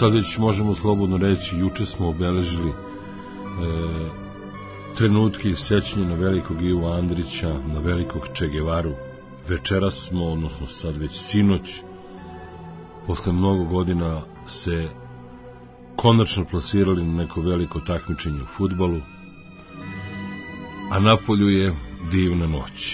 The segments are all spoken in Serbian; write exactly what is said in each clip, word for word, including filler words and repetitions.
sad već možemo slobodno reći, juče smo obeležili e, trenutke i sećanje na velikog Ivu Andrića, na velikog Che Guevaru. Večeras smo, odnosno sad već sinoć, posle mnogo godina se konačno plasirali na neko veliko takmičenje u fudbalu, a napolju je divna noć.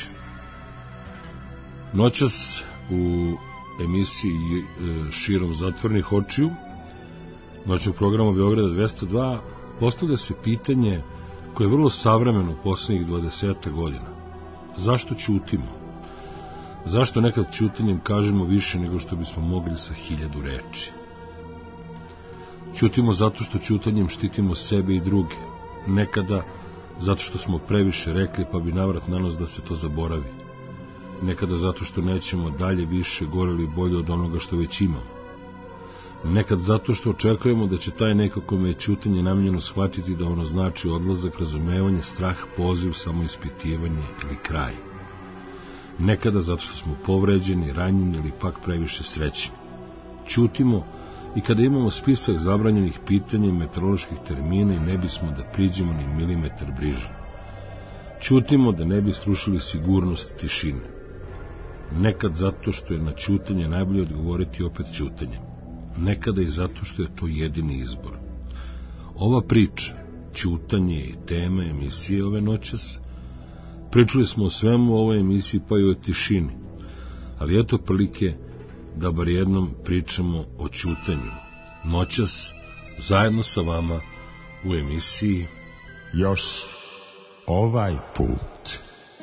Noćas u emisiji Širom zatvornih očiju noćnog programa Beograda dvesta dva postavlja se pitanje koje je vrlo savremeno u poslednjih dvadeset godina. Zašto ćutimo? Zašto nekad ćutanjem kažemo više nego što bismo mogli sa hiljadu reči? Ćutimo zato što ćutanjem štitimo sebe i druge. Nekada zato što smo previše rekli pa bi navrat na nos da se to zaboravi. Nekada zato što nećemo dalje, više, gore ili bolje od onoga što već imamo. Nekad zato što očekujemo da će taj neko kome je ćutanje namijenjeno shvatiti da ono znači odlazak, razumevanje, strah, poziv, samoispitivanje ili kraj. Nekada zato što smo povređeni, ranjeni ili pak previše srećni. Ćutimo i kada imamo spisak zabranjenih pitanja i meteoroloških termina i ne bismo da priđemo ni milimetar bliže. Ćutimo da ne bi srušili sigurnost tišine. Nekad zato što je na ćutanje najbolje odgovoriti opet ćutanjem. Nekada i zato što je to jedini izbor. Ova priča, ćutanje i tema emisije ove noćas, pričali smo o svemu u ovoj emisiji pa i o tišini, ali eto prilike da bar jednom pričamo o ćutanju. Noćas, zajedno sa vama u emisiji Još ovaj put.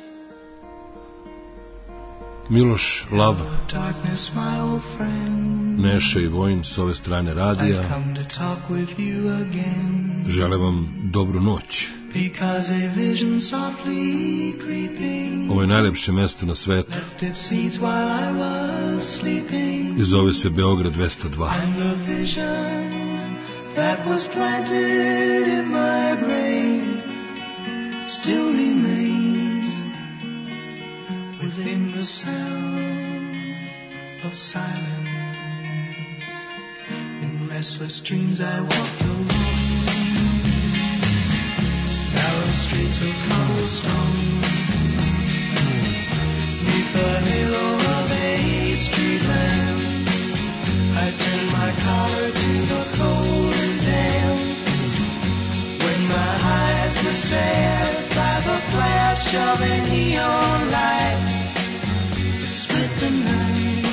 Miloš, Lav, Neša i Vojin s ove strane radija žele vam dobru noć. Ovo je najlepše mesto na svetu i zove se Beograd dvesta dva. Still remains within the sound of silence. In restless dreams I walk alone, narrow streets of cobblestone, neath the halo of a street lamp. I turn my collar to the cold and damp. When my eyes were stared by the flash of a neon light to split the night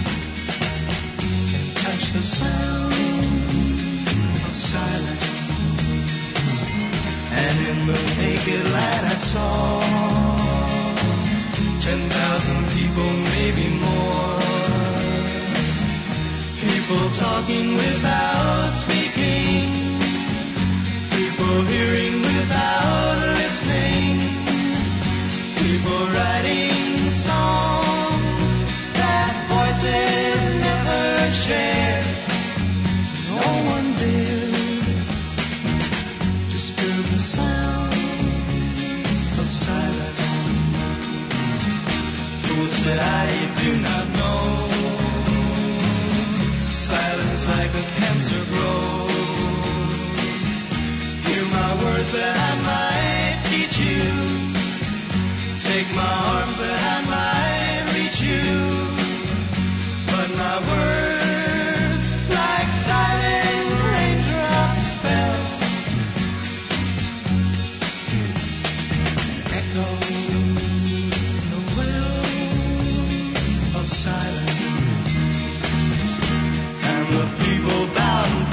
and touch the sound of silence. And in the naked light I saw ten thousand people, maybe more, people talking without speaking, people hearing without listening, people writing songs that voices never share. No one dared disturb the sound of silence. Fools said I do not know, silence like a cancer grows. Hear my words that I might teach you, take my arms that I might reach you, but my words like silent raindrops fell, echo the wells of silence, and the people bowed and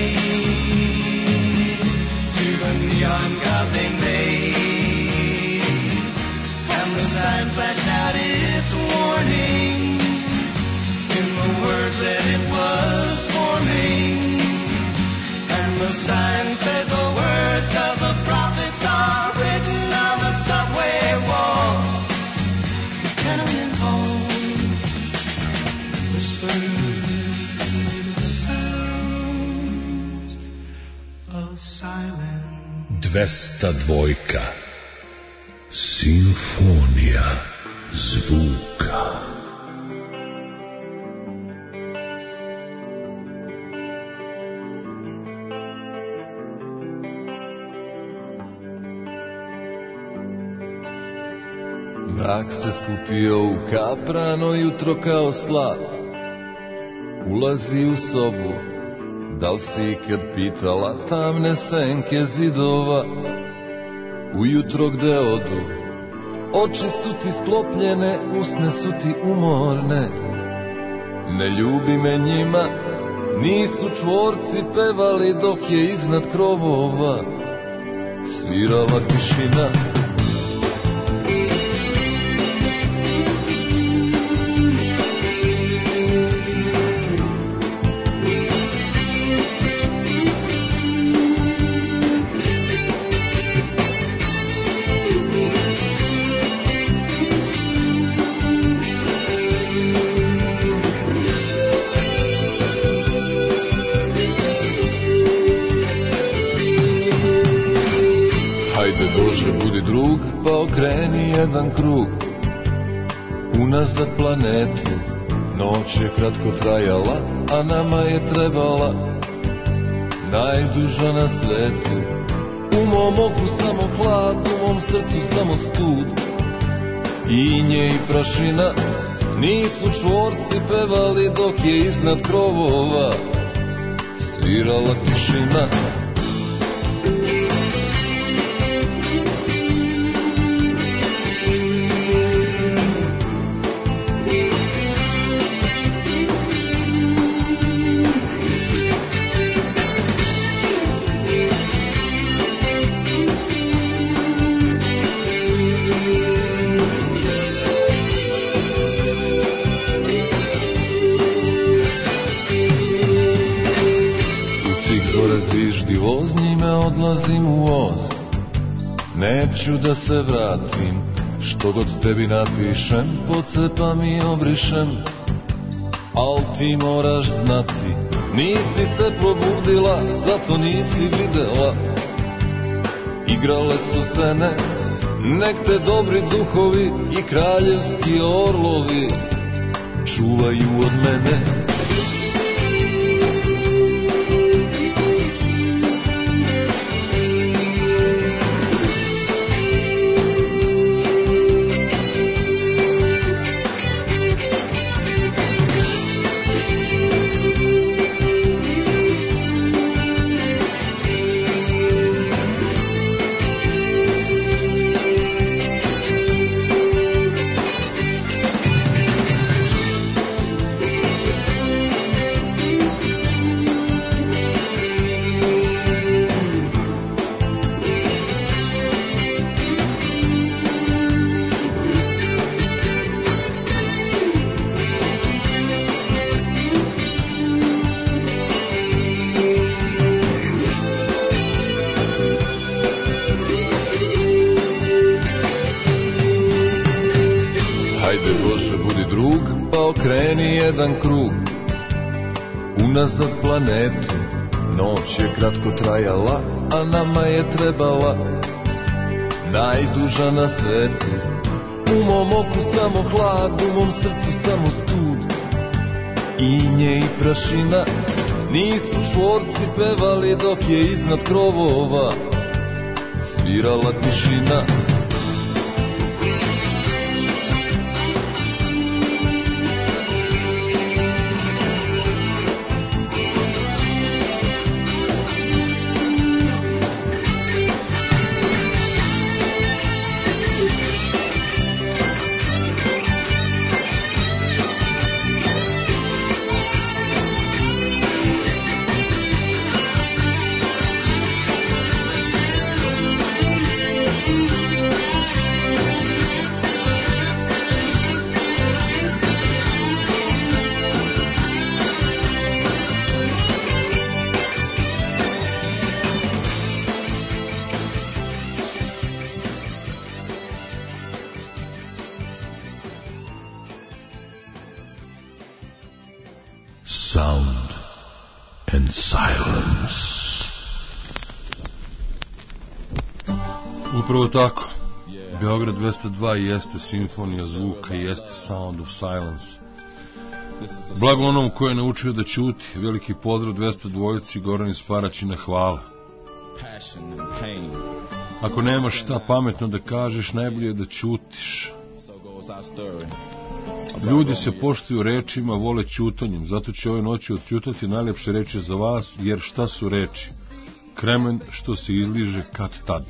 prayed to the neon god they made, and the sign flashed out its warning in the words that it was forming, and the sign said the words of the prophets are written on the subway walls, the tenement halls, whispered the sounds of silence. dvesta dva. Simfonija zvuka. Mrak se skupio u kaprano jutro kao slap. Ulazi u sobu, da li si ikad pitala tamne senke zidova? Ujutro gde odu, oči su ti sklopljene, usne su ti umorne. Ne ljubi me njima, nisu čvorci pevali dok je iznad krovova svirala tišina. Bože, budi drug, pa okreni jedan krug unazad planetu. Noć je kratko trajala, a nama je trebala najduža na svetu. U mom oku samo hlad, u mom srcu samo stud. Inje i prašina, nisu čvorci pevali dok je iznad krovova svirala tišina. Voz njime odlazim u voz, neću da se vratim, što god tebi napišem, pocepam i obrišem. Al ti moraš znati, nisi se probudila, zato nisi videla. Igrale su sene, nek te dobri duhovi i kraljevski orlovi čuvaju od mene. Jedan krug unazad planetu. Noć je kratko trajala, a nama je trebala najduža na svetu. U mom oku samo hlad, u mom srcu samo stud. Inje i prašina, nisu čvorci pevali dok je iznad krovova svirala tišina. Sound and silence. Upravo tako. Beograd dvesta dva jeste simfonija zvuka, jeste Sound of Silence. Blago onom ko je naučio da ćuti. Veliki pozdrav dvesta dvojici, Goran iz Paraćina, hvala. Ako nemaš šta pametno da kažeš, najbolje je da ćutiš. Ljudi se poštuju rečima, vole ćutanjem, zato će ove noći odćutati najlepše reči za vas, jer šta su reči? Kremen što se izliže kad tad.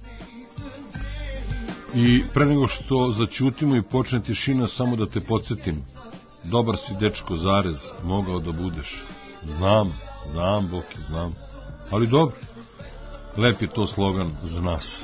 I pre nego što začutimo i počne tišina, samo da te podsjetim, dobar si dečko, zarez, mogao da budeš. Znam, znam, Boki, znam, ali dobro, lep je to slogan za nas.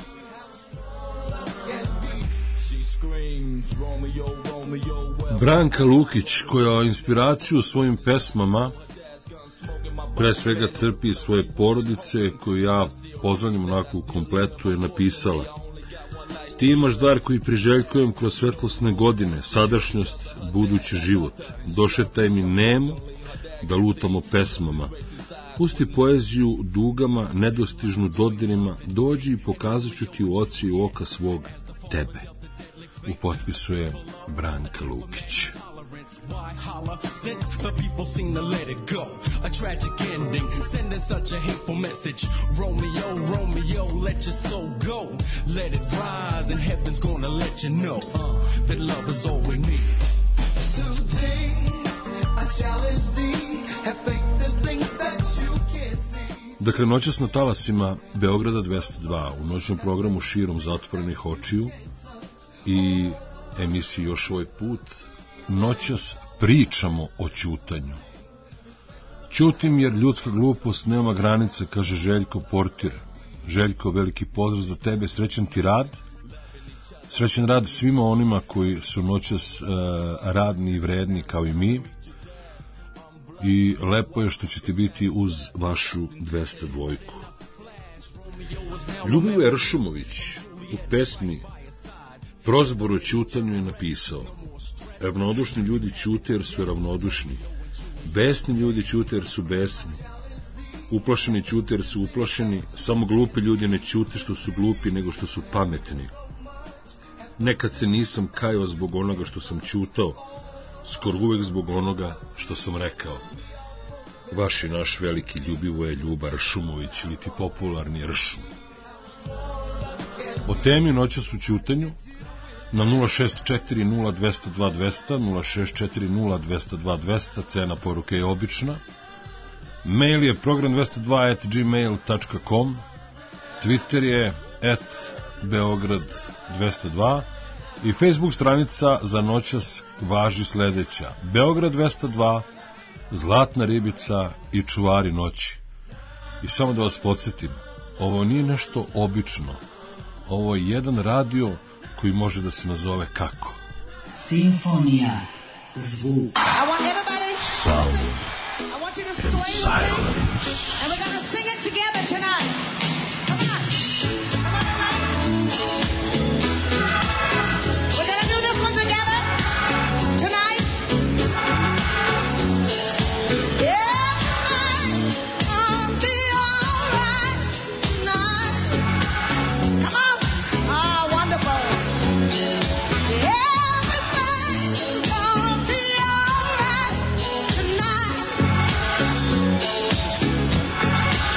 Branka Lukić, koja inspiraciju svojim pesmama pre svega crpi iz svoje porodice, koju ja pozdravljam onako u kompletu, je napisala: ti imaš dar koji priželjkujem kroz svetlosne godine, sadašnjost, budući život. Došetaj mi nemo da lutamo pesmama. Pusti poeziju dugama, nedostižnu dodirima, dođi i pokazat ću ti u oci i u oka svog tebe. U potpisu je Branka Lukić. Why holler since the people seem to let it go? A tragic ending, sending such a hateful message. Romeo, Romeo, let your soul go. Let it rise and heaven's gonna let you know uh, that love is all we need. Today, I challenge thee, have faith in things that you can't see. Dakle, noćas na talasima Beograda dvesta dva, u noćnom programu Širom zatvorenih očiju i emisiji Još ovaj put, noćas pričamo o ćutanju. Ćutim jer ljudska glupost nema granice, kaže Željko Portir. Željko, veliki pozdrav za tebe, srećan ti rad. Srećan rad svima onima koji su noćas uh, radni i vredni kao i mi. I lepo je što ćete biti uz vašu dvesta dvojku. Ljubivoje Ršumović u pesmi Prozbor o ćutanju je napisao: ravnodušni ljudi ćute jer su ravnodušni, besni ljudi ćute jer su besni, uplašeni ćute jer su uplašeni, samo glupi ljudi ne ćute što su glupi, nego što su pametni. Nekad se nisam kajao zbog onoga što sam ćutao, skoro uvek zbog onoga što sam rekao. Vaš i naš veliki Ljubivoje Ljuba Ršumović, ili ti popularni Ršum. O temi noćas u ćutanju na nula šest četiri nula dvesta dva dvesta, nula šest četiri nula dvesta dva dvesta, cena poruke je obična. Mail je program dvesta dva at gmail dot com, Twitter je at beograd dvesta dva i Facebook stranica za noćas važi sledeća: Beograd dvesta dva, Zlatna ribica i Čuvari noći. I samo da vas podsjetim, ovo nije nešto obično, ovo je jedan radio koji može da se nazove kako? Simfonija zvuk. I want everybody Sound I want you to sway with it. And we're going to sing it together tonight. Come on. Come on, everybody. We're going to do this one together tonight. Everything's gonna be all right tonight. Come on. Ah, wonderful. Everything's gonna be all right tonight.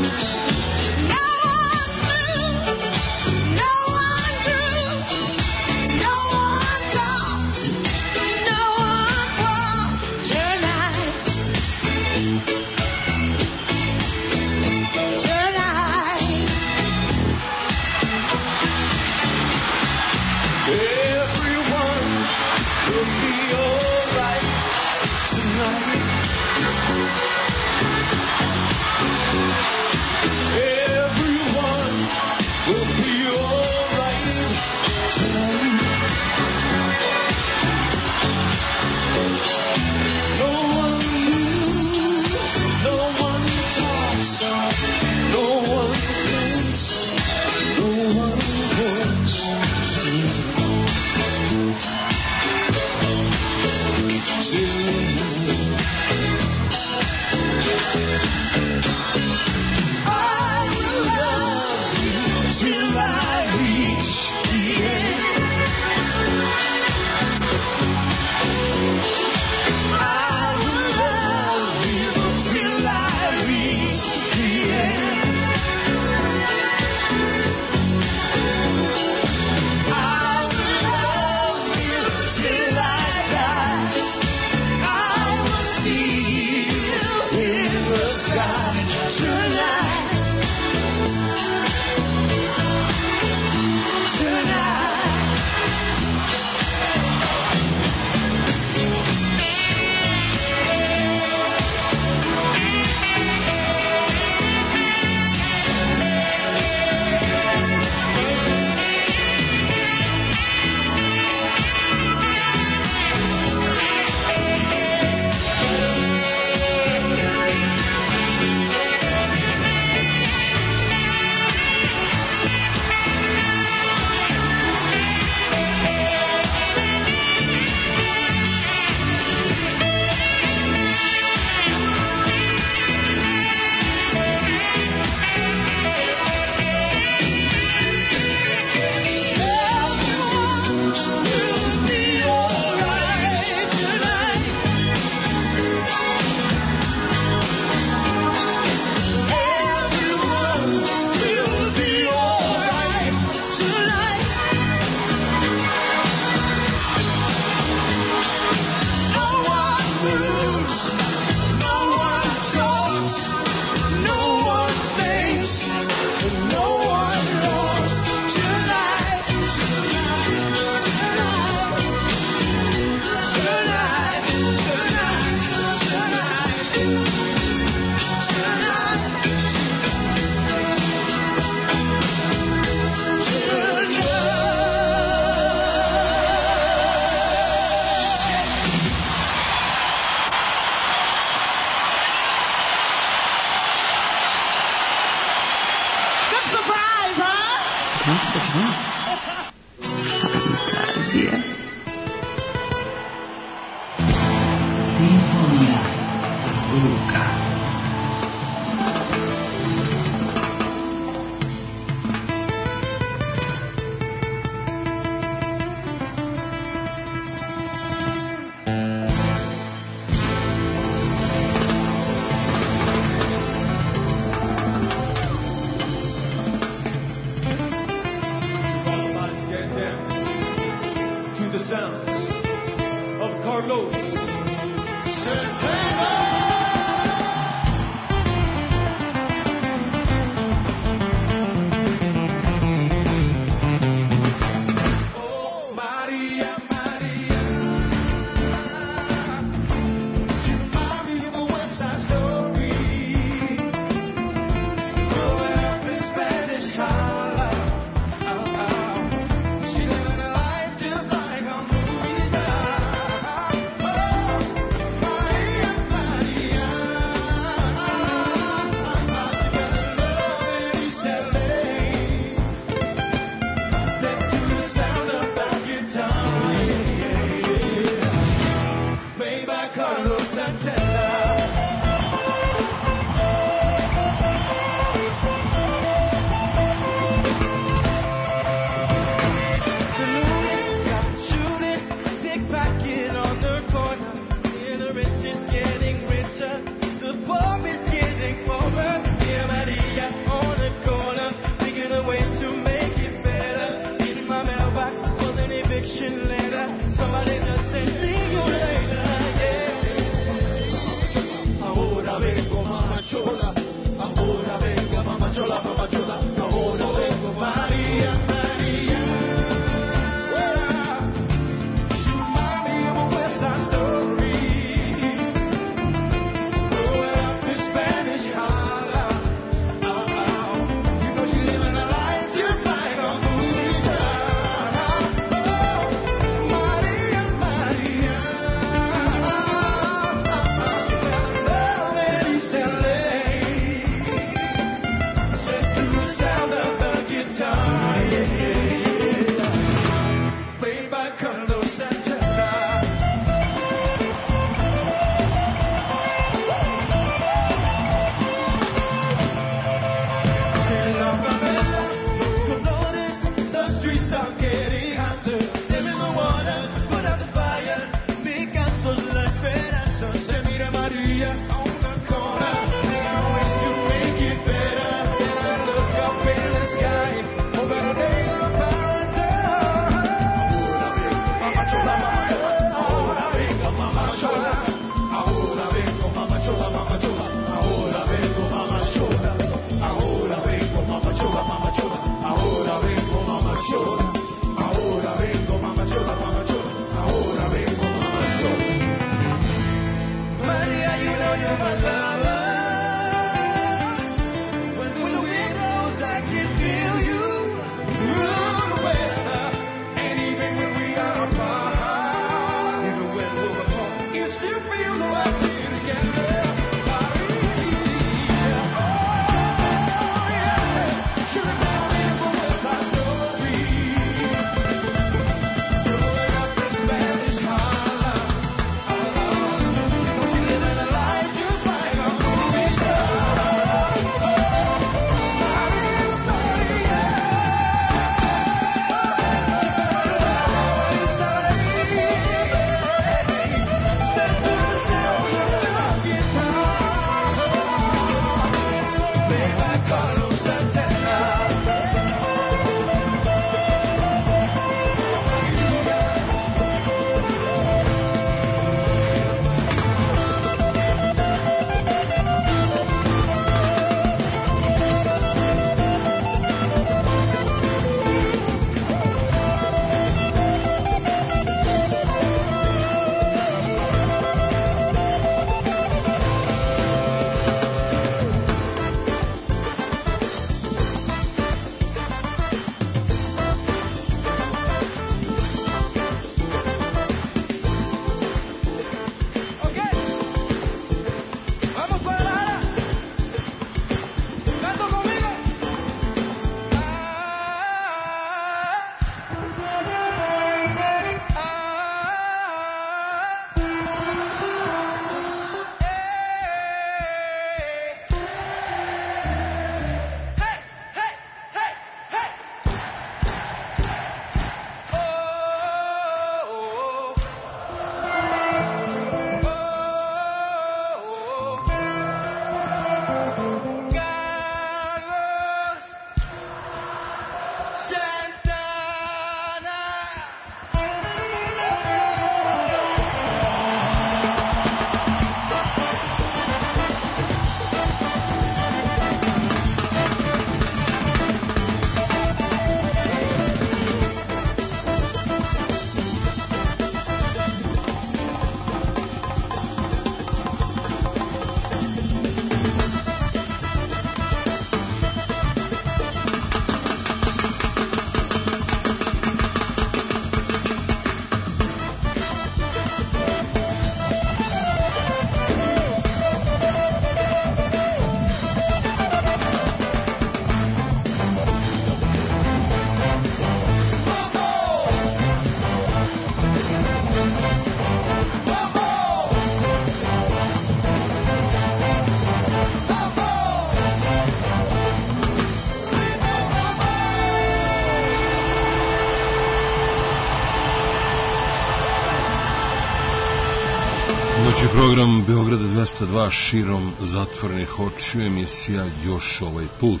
Program Beograda dvesta dva širom zatvorenih očiju, emisija Još ovaj put.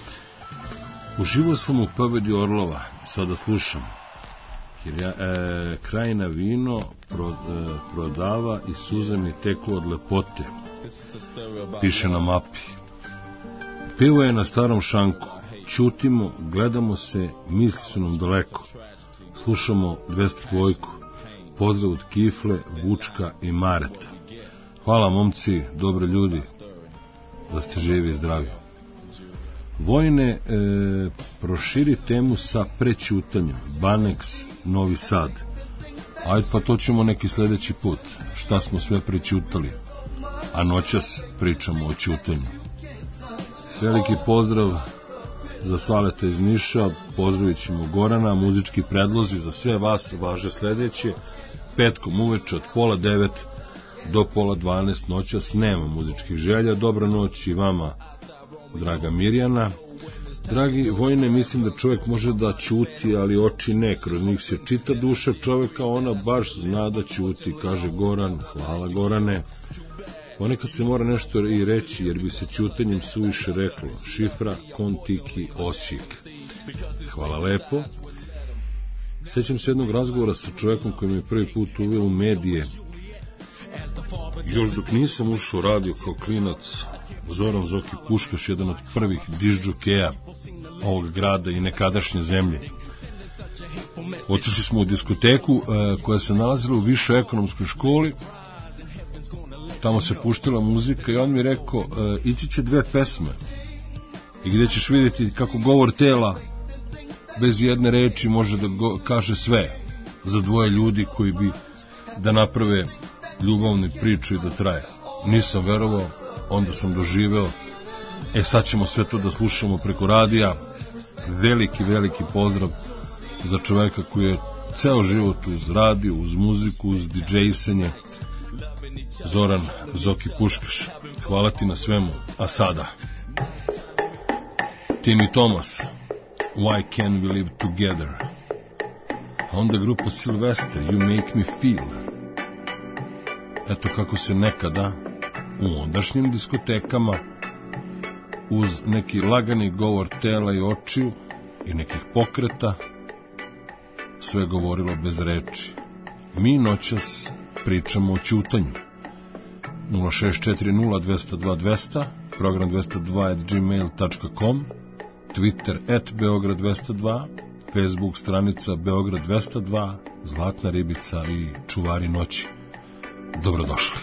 Uživao sam u pobedi Orlova, sada slušam. Jer ja, e, krajina vino pro, e, prodava i suze mi teku od lepote, piše na mapi. Pivo je na starom šanku, čutimo, gledamo se, misli su nam daleko. Slušamo dvesta dva, pozdrav od Kifle, Vučka i Mareta. Hvala momci, dobri ljudi, da ste živi i zdravi. Vojne, e, proširi temu sa prećutanjem. Baneks, Novi Sad. Ajde pa to ćemo neki sledeći put. Šta smo sve prećutali, a noćas pričamo o ćutanju. Veliki pozdrav za Saleta iz Niša, pozdravit ćemo Gorana, muzički predlozi za sve vas važe sledeće. Petkom uveče od pola devet do pola dvanaest noćas nema muzičkih želja. Dobra noć i vama, draga Mirjana. Dragi Vojne, mislim da čovjek može da ćuti, ali oči ne, kroz njih se čita duša čovjeka, ona baš zna da ćuti, kaže Goran. Hvala Gorane. Ponekad se mora nešto i reći, jer bi se ćutanjem suviše reklo. Šifra Kontiki Osijek. Hvala lepo. Sjećam se jednog razgovora sa čovjekom koji mi je prvi put uveo u medije. Još dok nisam ušao u radio kao klinac, Zoran Zoki Puškaš, jedan od prvih diždžokeja ovog grada i nekadašnje zemlje. Otišli smo u diskoteku e, koja se nalazila u višoj ekonomskoj školi. Tamo se puštila muzika i on mi rekao, e, ići će dve pesme i gdje ćeš vidjeti kako govor tela bez jedne reči može da go, kaže sve za dvoje ljudi koji bi da naprave ljubavnu priču i da traje. Nisam verovao, onda sam doživeo. E sad ćemo sve to da slušamo preko radija. Veliki, veliki pozdrav za čoveka koji je ceo život uz radio, uz muziku, uz didžejsenje. Zoran Zoki Puškaš, hvala ti na svemu. A sada Timmy Thomas, Why Can't We Live Together. A onda grupa Sylvester, You Make Me Feel. Eto kako se nekada u ondašnjim diskotekama uz neki lagani govor tela i očiju i nekih pokreta sve govorilo bez reči. Mi noćas pričamo o ćutanju. nula šest četiri nula dvesta dva dvesta, program dvesta dva at gmail dot com, Twitter at Beograd dvesta dva, Facebook stranica Beograd dvesta dva, Zlatna ribica i Čuvari noći. Dobrodošli.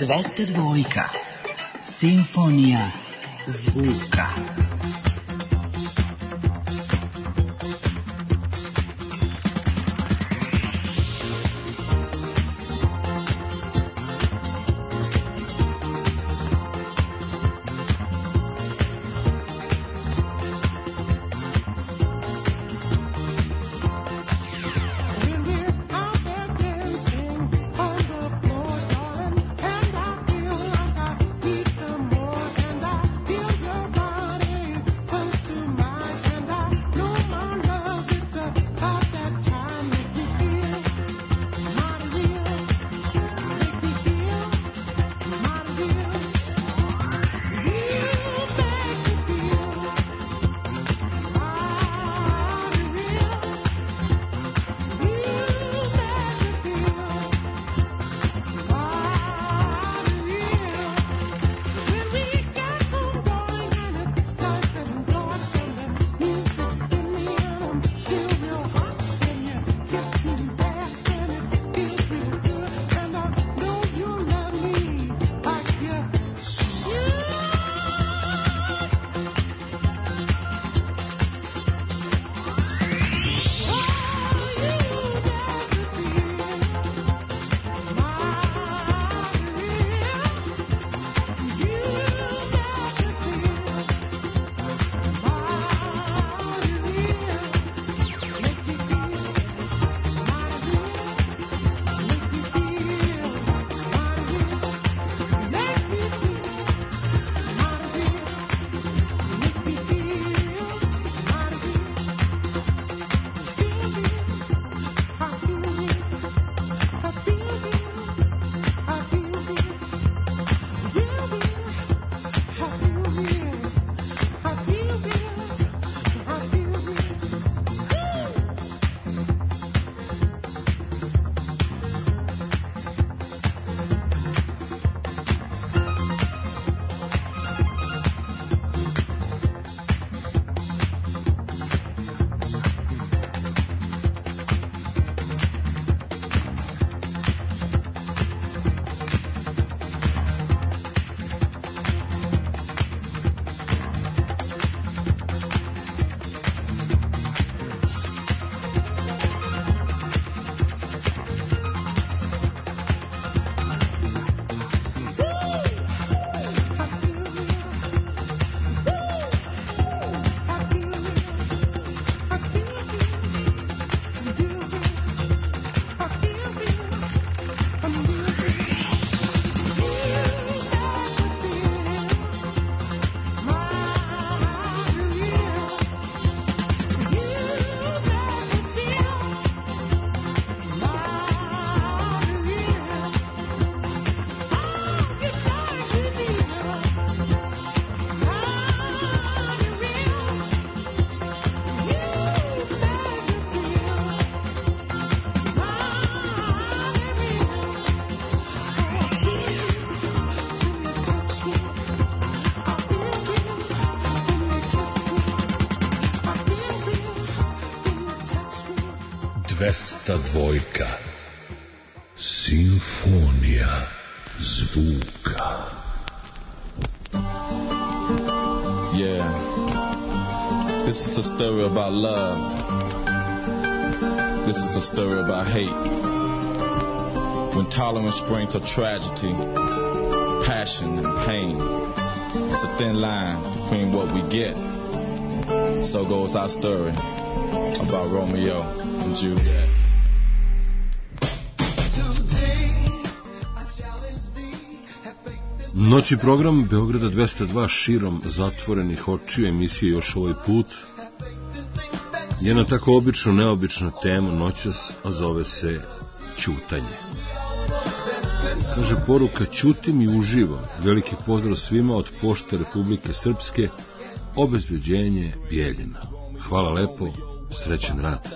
dvesta dva. Simfonija zvuka. dvesta dva. Simfonija zvuka. Yeah, this is a story about love. This is a story about hate. When tolerance brings to tragedy, passion and pain, it's a thin line between what we get. So goes our story about Romeo and Juliet. Noći program Beograda dvesta dva širom zatvorenih očiju emisije još ovaj put je na tako obično neobična tema noćas, a zove se ćutanje. Kaže poruka: ćutim i uživam. Veliki pozdrav svima od Pošte Republike Srpske, obezbeđenje Bijeljina. Hvala lepo, srećan rad.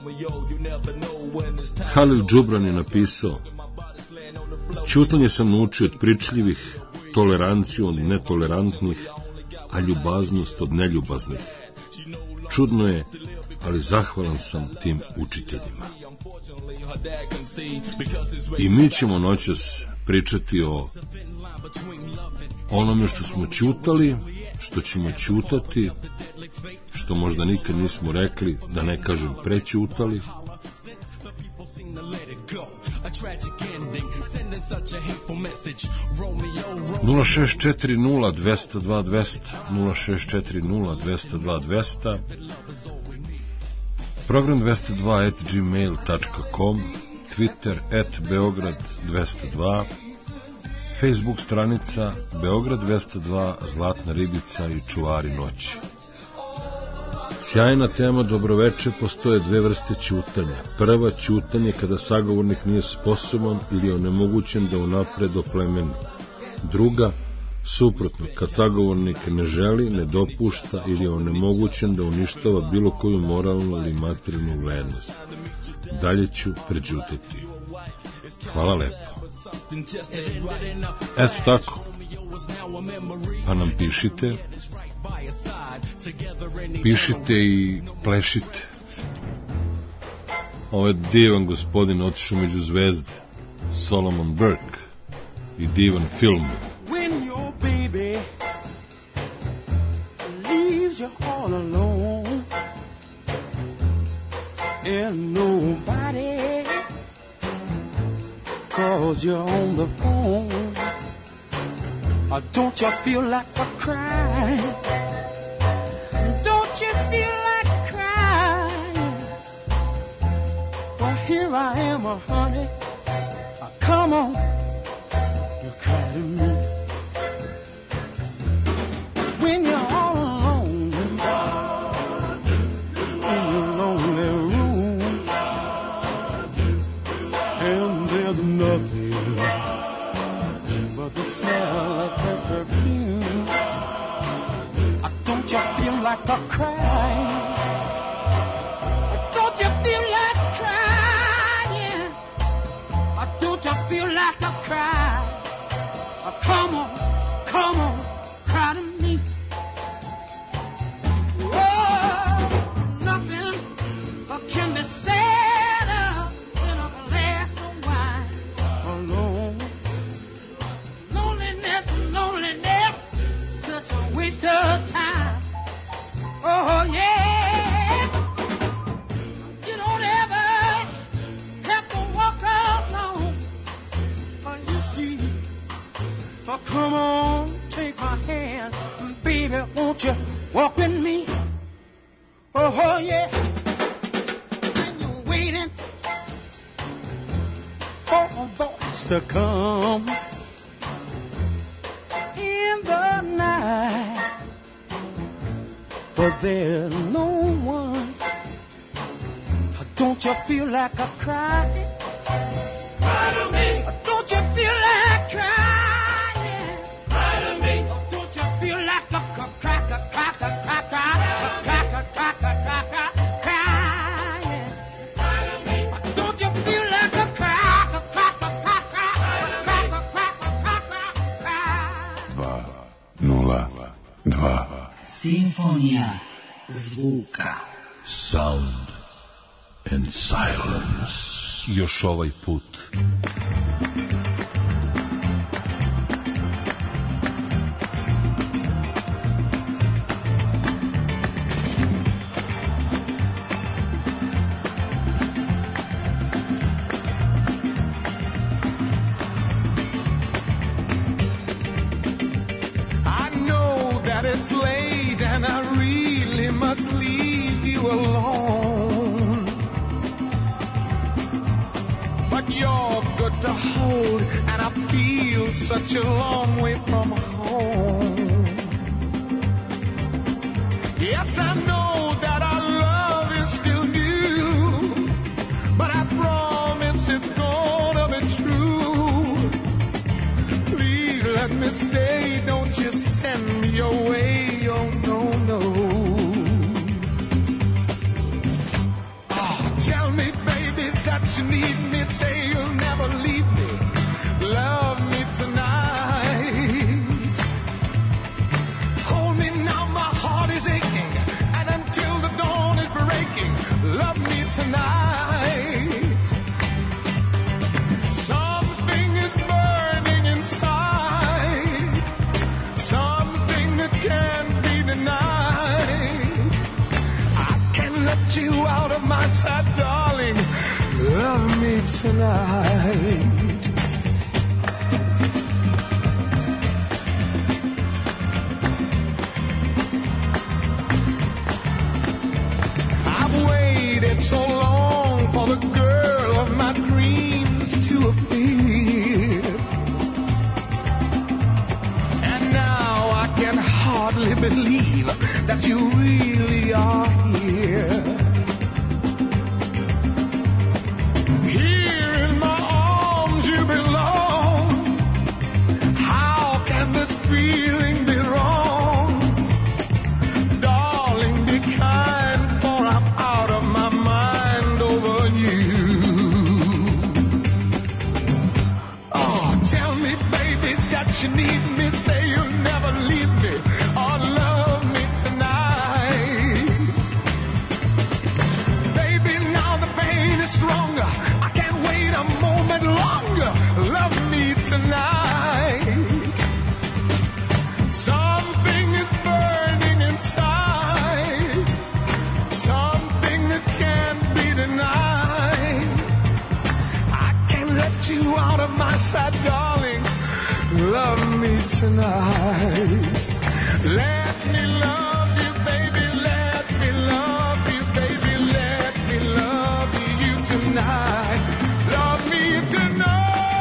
Halil Džubran je napisao: ćutanje sam naučio od pričljivih, toleranciju od netolerantnih, a ljubaznost od neljubaznih. Čudno je, ali zahvalan sam tim učiteljima. I mi ćemo noćas pričati o onome što smo ćutali, što ćemo ćutati, što možda nikad nismo rekli, da ne kažem prećutali. nula šest četiri nula dva nula dva dva nula nula šest četiri nula dva nula dva dva nula program dvesta dva at gmail dot com, Twitter at Beograd dvesta dva, Facebook stranica Beograd dvesta dva, Zlatna ribica i Čuvari noći. Sjajna tema, dobroveče. Postoje dve vrste ćutanja. Prva, ćutanje kada sagovornik nije sposoban ili je onemogućen da unapred oplemeni. Druga, suprotno, kad sagovornik ne želi, ne dopušta ili je onemogućen da uništava bilo koju moralnu ili materijalnu vrednost. Dalje ću prećutati. Hvala lepo. Eto tako. Pa nam pišite. Pišite i plešite. Ovo je divan gospodin, otišao među zvezde, Solomon Burke, i divan film. When your baby leaves you all alone and nobody calls you on the phone, or don't you feel like a crying? Don't you feel like crying? Well, here I am, oh, honey. Oh, come on, you cry to me. When you're all alone in your lonely room, and there's nothing but the smell of her perfume, don't you feel like a crying? Don't you feel like crying? Don't you feel like a cry? Come on, come on, cry to me. Oh, nothing can be said in a glass of wine alone. Loneliness, loneliness, such a waste of time. Oh, yeah. You don't ever have to walk alone. Oh, you see. Oh, come on, take my hand. Baby, won't you walk with me? Oh, yeah. And you're waiting for a voice to come in the night, but there's no one. Don't you feel like a cry? Cry to me. Don't you feel like crying? Cry to me. Don't you feel like a crack, a crack, a crack, a crack, a crack, a crack, a crying? Cry to me. Don't you feel like a crack, a crack, a crack, a crack, a crack, a crack, a cry? dva nula dva Simfonija zvuka. Sound and silence. Još ovaj put. I know that it's late and I really must leave you alone, but you're good to hold and I feel such a long way from home. Yes, I know that our love is still new, but I promise it's gonna be true. Please let me stay, don't you send me away, oh no, no. Oh, tell me, baby, that you need me, say you'll never leave me, love me tonight. side, darling. Love me tonight. I've waited so long for the girl of my dreams to appear, and now I can hardly believe that you really are here. Here in my arms you belong. How can this feeling be wrong? Darling, be kind, for I'm out of my mind over you. Oh, tell me, baby, that you need me. Say you'll never leave me or love me tonight. Baby, now the pain is stronger. I can't wait a moment longer. Love me tonight. Something is burning inside, something that can't be denied. I can't let you out of my sight, darling. Love me tonight. Let me love you, baby. Let me love you, baby. Let me love you tonight. Love me tonight.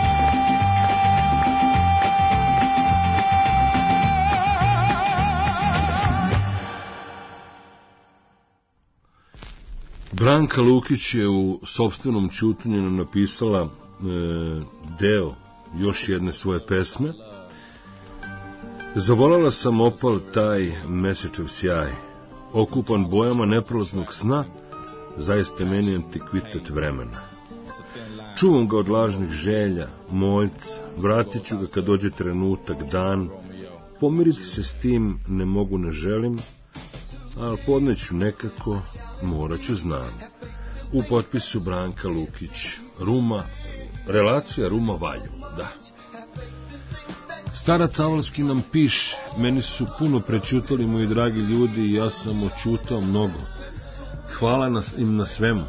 Branka Lukić je u sopstvenom ćutanju napisala e, deo još jedne svoje pesme. Zavolala sam opal taj mesečev sjaj, okupan bojama neprolaznog sna, zaista meni antikvitet vremena. Čuvam ga od lažnih želja, moljca, vratit ću ga kad dođe trenutak, dan. Pomiriti se s tim ne mogu, ne želim, ali podneću nekako, morat ću znam. U potpisu Branka Lukić, Ruma, relacija Ruma Valju, da. Stara Cavalski nam piše, meni su puno prećutali moji dragi ljudi i ja sam oćutao mnogo. Hvala na, im na svemu.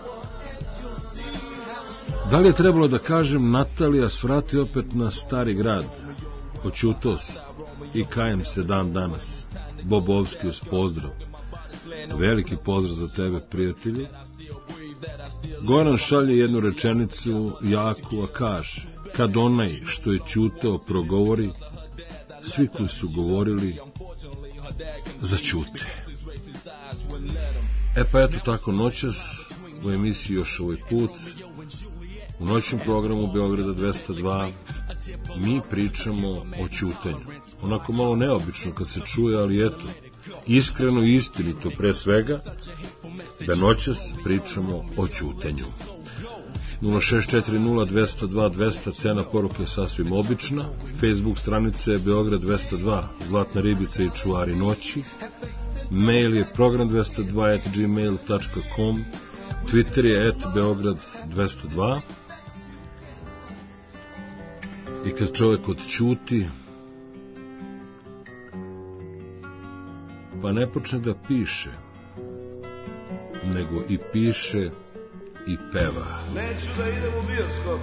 Da li je trebalo da kažem Natalija svrati opet na Stari grad? Oćutao sam i kajem se dan danas. Bobovski uz pozdrav. Veliki pozdrav za tebe, prijatelji. Goran šalje jednu rečenicu jaku, a kaže: kad onaj što je ćutao progovori, svi koji su govorili zaćute. E pa eto tako noćas u emisiji još ovaj put u noćnom programu Beograda dvesta dva mi pričamo o ćutanju. Onako malo neobično kad se čuje, ali eto, iskreno i istinito pre svega, da noćas pričamo o ćutanju. nula šest četiri nula dvesta dva dvesta, cena poruke je sasvim obična. Facebook stranice je Beograd dvesta dva, Zlatna ribica i čuvari noći. Mail je program dvesta dva at gmail dot com. Twitter je at Beograd dvesta dva. I kad čovjek odćuti, pa ne počne da piše, nego i piše i peva. Neću da idem u bioskop,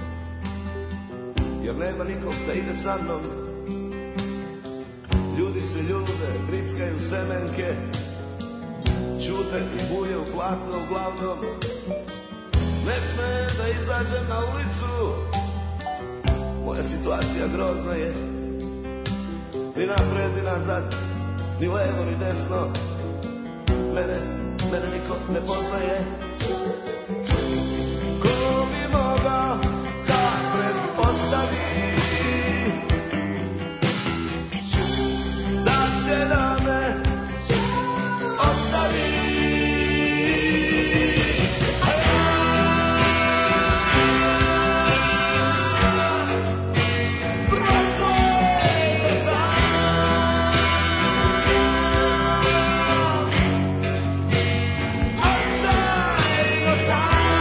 jer nema nikog da ide sa mnom. Ljudi se ljube, grickaju semenke, ćute i buje u platno uglavnom. Ne sme da izađem na ulicu, moja situacija grozna je. Ni napred, ni nazad, ni levo, ni desno. Mene, mene niko ne poznaje. Ko bi mogao da pretpostavi da će da me ostavi. Time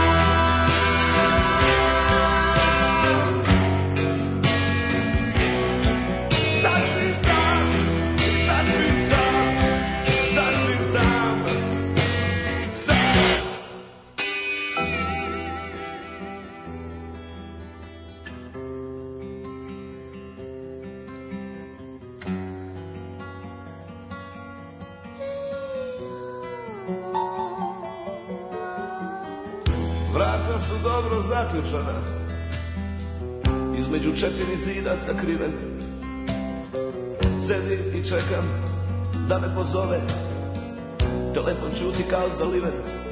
vrata su dobro zaključana, između četiri zida sakriven. Sedim i čekam da me pozove, telefon čuti kao zaliven.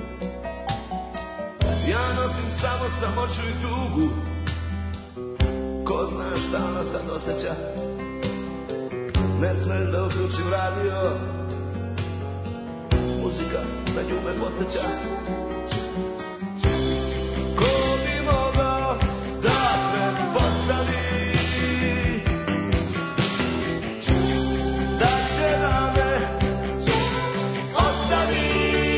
Ja nosim samo samoću i tugu, ko zna šta ona sad osjeća. Ne smem da uključim radio, muzika na nju me podsjeća. Ko bi mogao da pretpostavi da će da me ostavi.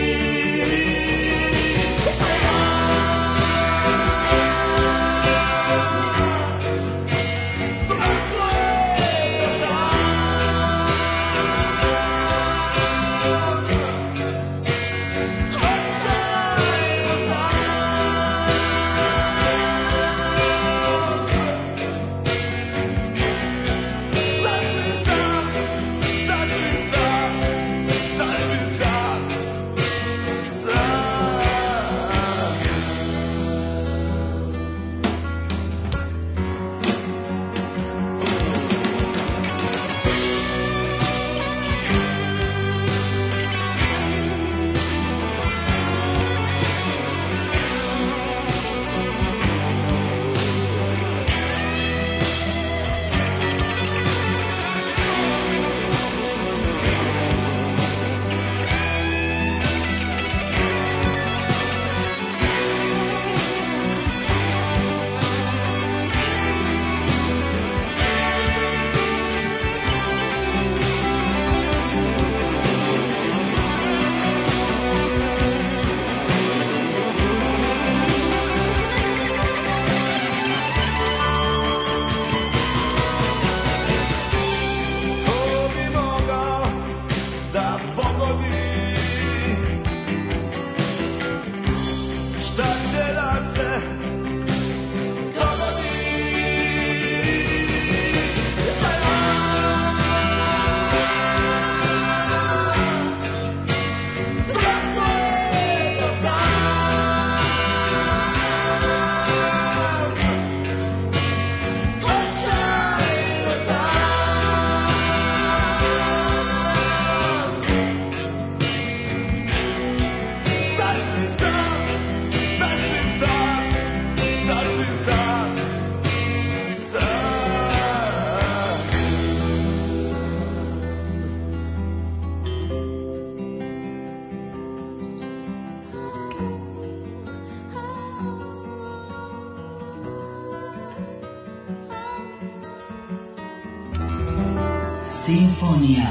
Simfonija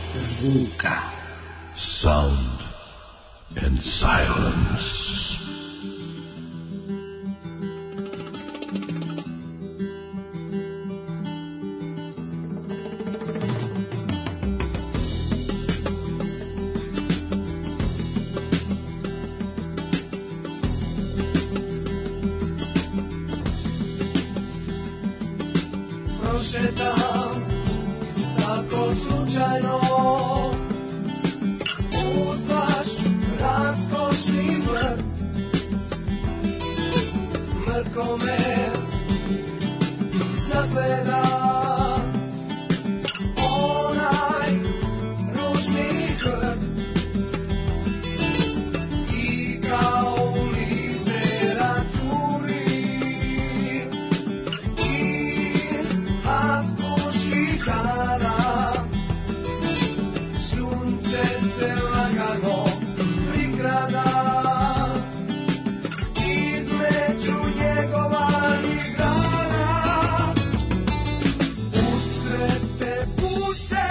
zvuka. Sound and silence. Prošetam tako slučajno uz vaš raskošni vrt. Mrko me zagleda onaj ružni hrt i kao u literaturi sunce se lagano prikrada između njegovanih grana. Usred te puste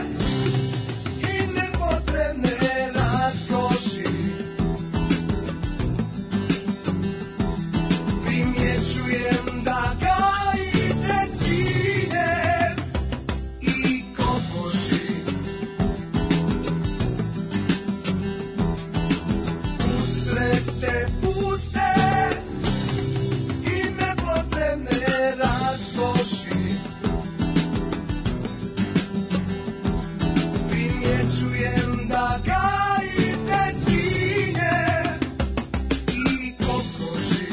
i nepotrebne raskoši primjećujem da gajite svinje i kokoši. Usred te puste i nepotrebne raskoši primjećujem da gajite svinje i kokoši.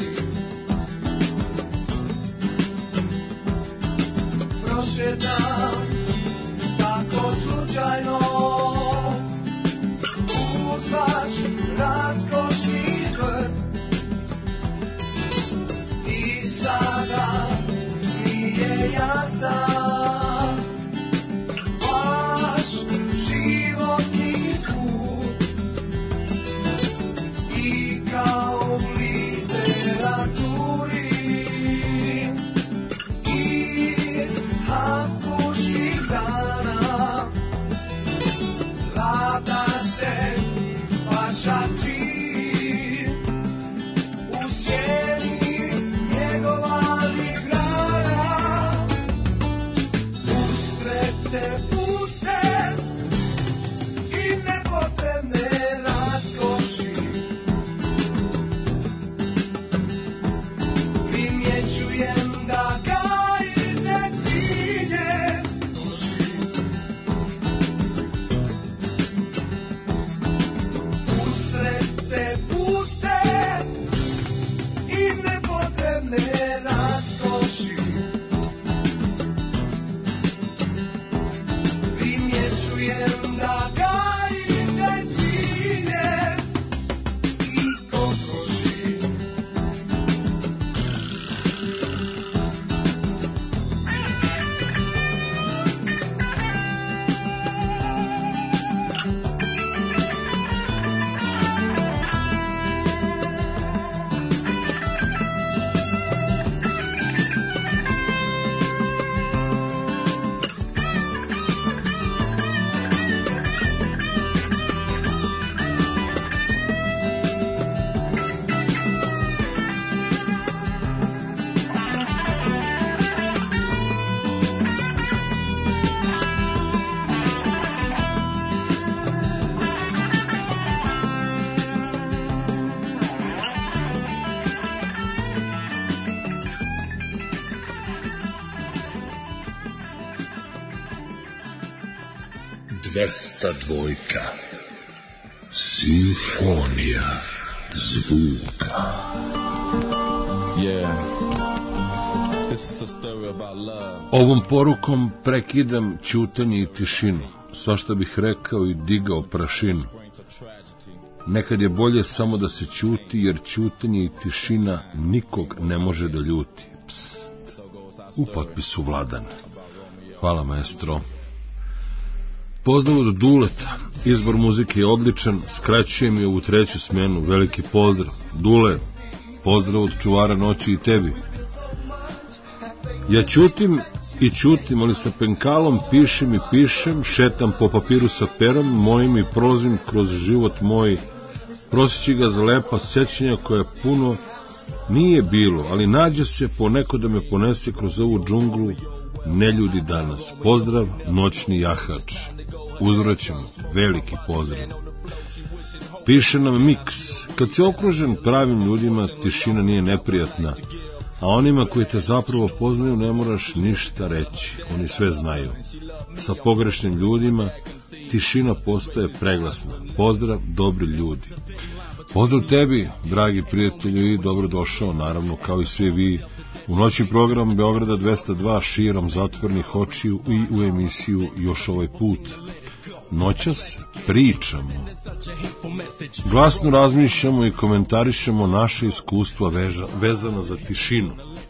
dvesta dva. Simfonija zvuka. Yeah. This is a story about love. Ovom porukom prekidam ćutanje i tišinu. Svašta bih rekao i digao prašinu. Nekad je bolje samo da se ćuti, jer ćutanje i tišina nikog ne može da ljuti. Psst. U potpisu Vladan. Hvala, maestro. Pozdrav od Duleta. Izbor muzike je odličan. Skraćujem je ovu treću smenu. Veliki pozdrav. Dule, pozdrav od čuvara noći i tebi. Ja ćutim i ćutim, ali sa penkalom pišem i pišem, šetam po papiru sa perom mojim i prolazim kroz život moj, prosjeći ga za lepa sećanja koja puno nije bilo, ali nađe se poneko da me ponese kroz ovu džunglu neljudi danas. Pozdrav, noćni jahač. Uzvraćam veliki pozdrav. Piše nam Miks. Kad si okružen pravim ljudima, tišina nije neprijatna, a onima koji te zapravo poznaju ne moraš ništa reći, oni sve znaju. Sa pogrešnim ljudima tišina postaje preglasna. Pozdrav, dobri ljudi. Pozdrav tebi, dragi prijatelju, i dobrodošao, naravno, kao i svi vi, u noćni program Beograda dvesta dva širom zatvornih očiju i u emisiju Još ovaj put. Noćas pričamo, glasno razmišljamo i komentarišemo naše iskustva veža, vezana za tišinu.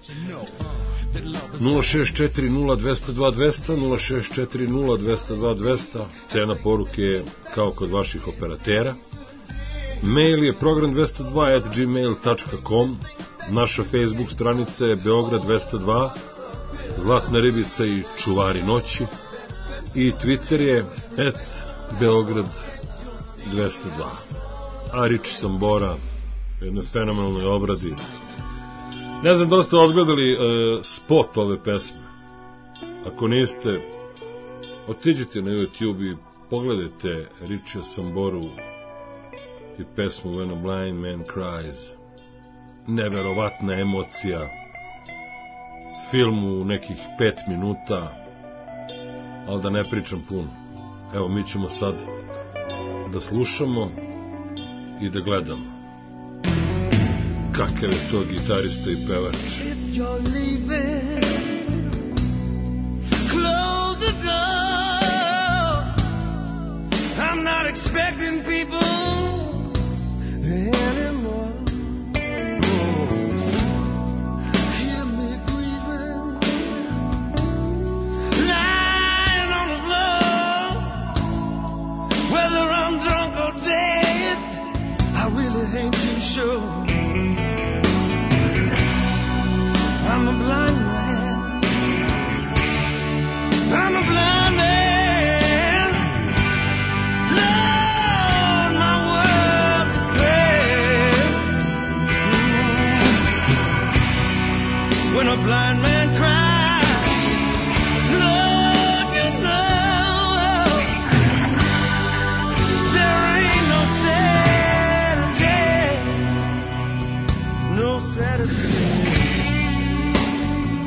nula šest četiri nula dvesta dva dvesta, nula šest četiri nula dvesta dva dvesta, cena poruke je kao kod vaših operatera. Mail je program dvesta dva at gmail dot com, naša Facebook stranica je Beograd dvesta dva, Zlatna ribica i čuvari noći, i Twitter je at Beograd dvesta dva. A Riči Sambora u jednoj fenomenalnoj obradi. Ne znam da li ste odgledali uh, spot ove pesme. Ako niste, otiđite na YouTube i pogledajte Ričija Samboru i pesmu When a Blind Man Cries. Neverovatna emocija. Film u nekih pet minuta, ali da ne pričam puno. Evo, mi ćemo sad da slušamo i da gledamo kakav je to gitarista i pevač. If you're leaving, close the door. I'm not expecting people anymore. Hear me grieving, lying on the floor. Whether I'm drunk or dead, I really ain't too sure. I'm a blind man. I'm a blind man. Lord, my world is great. When a blind man cries, Lord, you know there ain't no Saturday, no Saturday.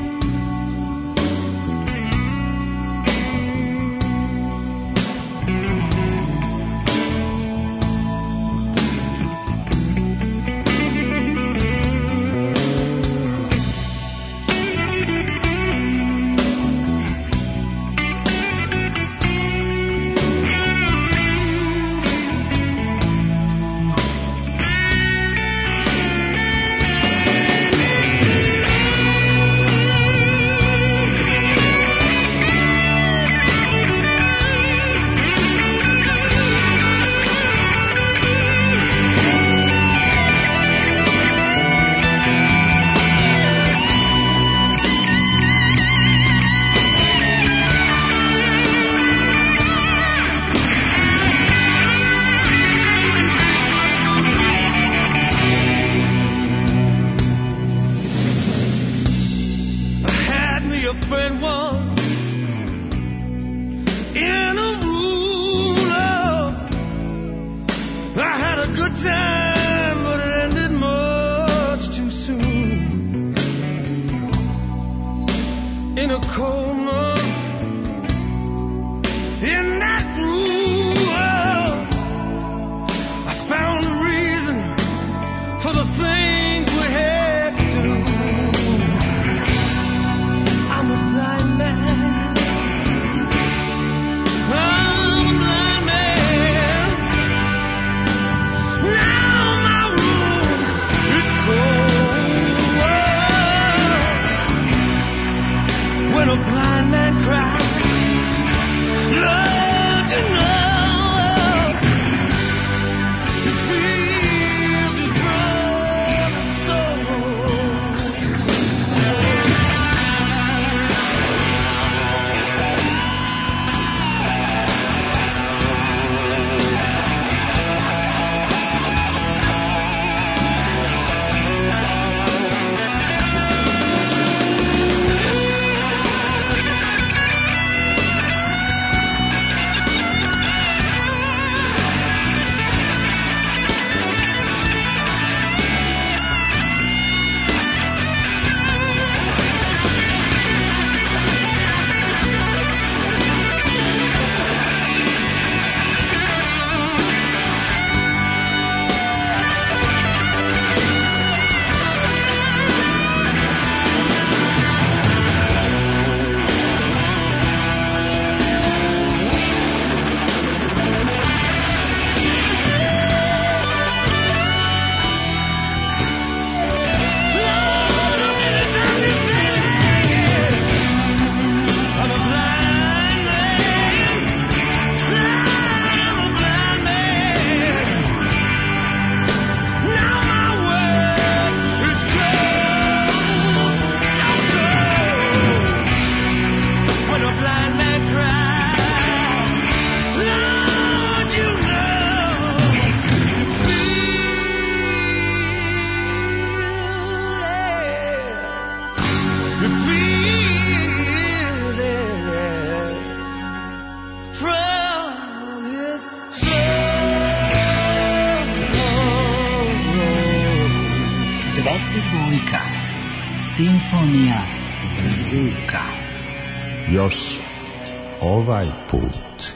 Simfonija zvuka. Još ovaj put.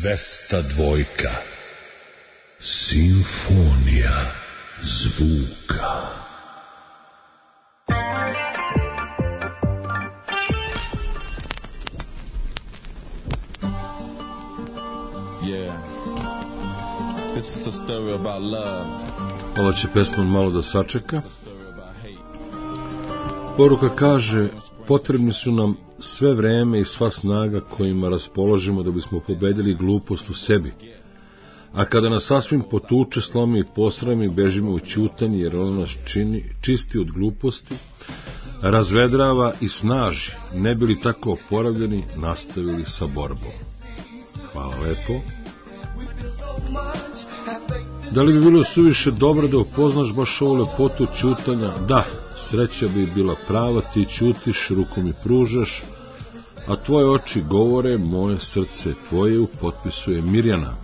dvesta dvojka. Simfonija zvuka. Yeah. This is a story about love. Ova će pesma malo da sačeka. Poruka kaže, potrebni su nam sve vreme i sva snaga kojima raspoložimo da bismo pobedili glupost u sebi. A kada nas sasvim potuče, slomi i posrami, bežimo u ćutanje, jer ono nas čini, čisti od gluposti, razvedrava i snaži, ne bili tako oporavljeni, nastavili sa borbom. Hvala lepo. Da li bi bilo suviše dobro da upoznaš baš ovu lepotu ćutanja? Da, sreća bi bila prava, ti ćutiš, ruku mi pružaš, a tvoje oči govore, moje srce tvoje, u potpisu je Mirjana.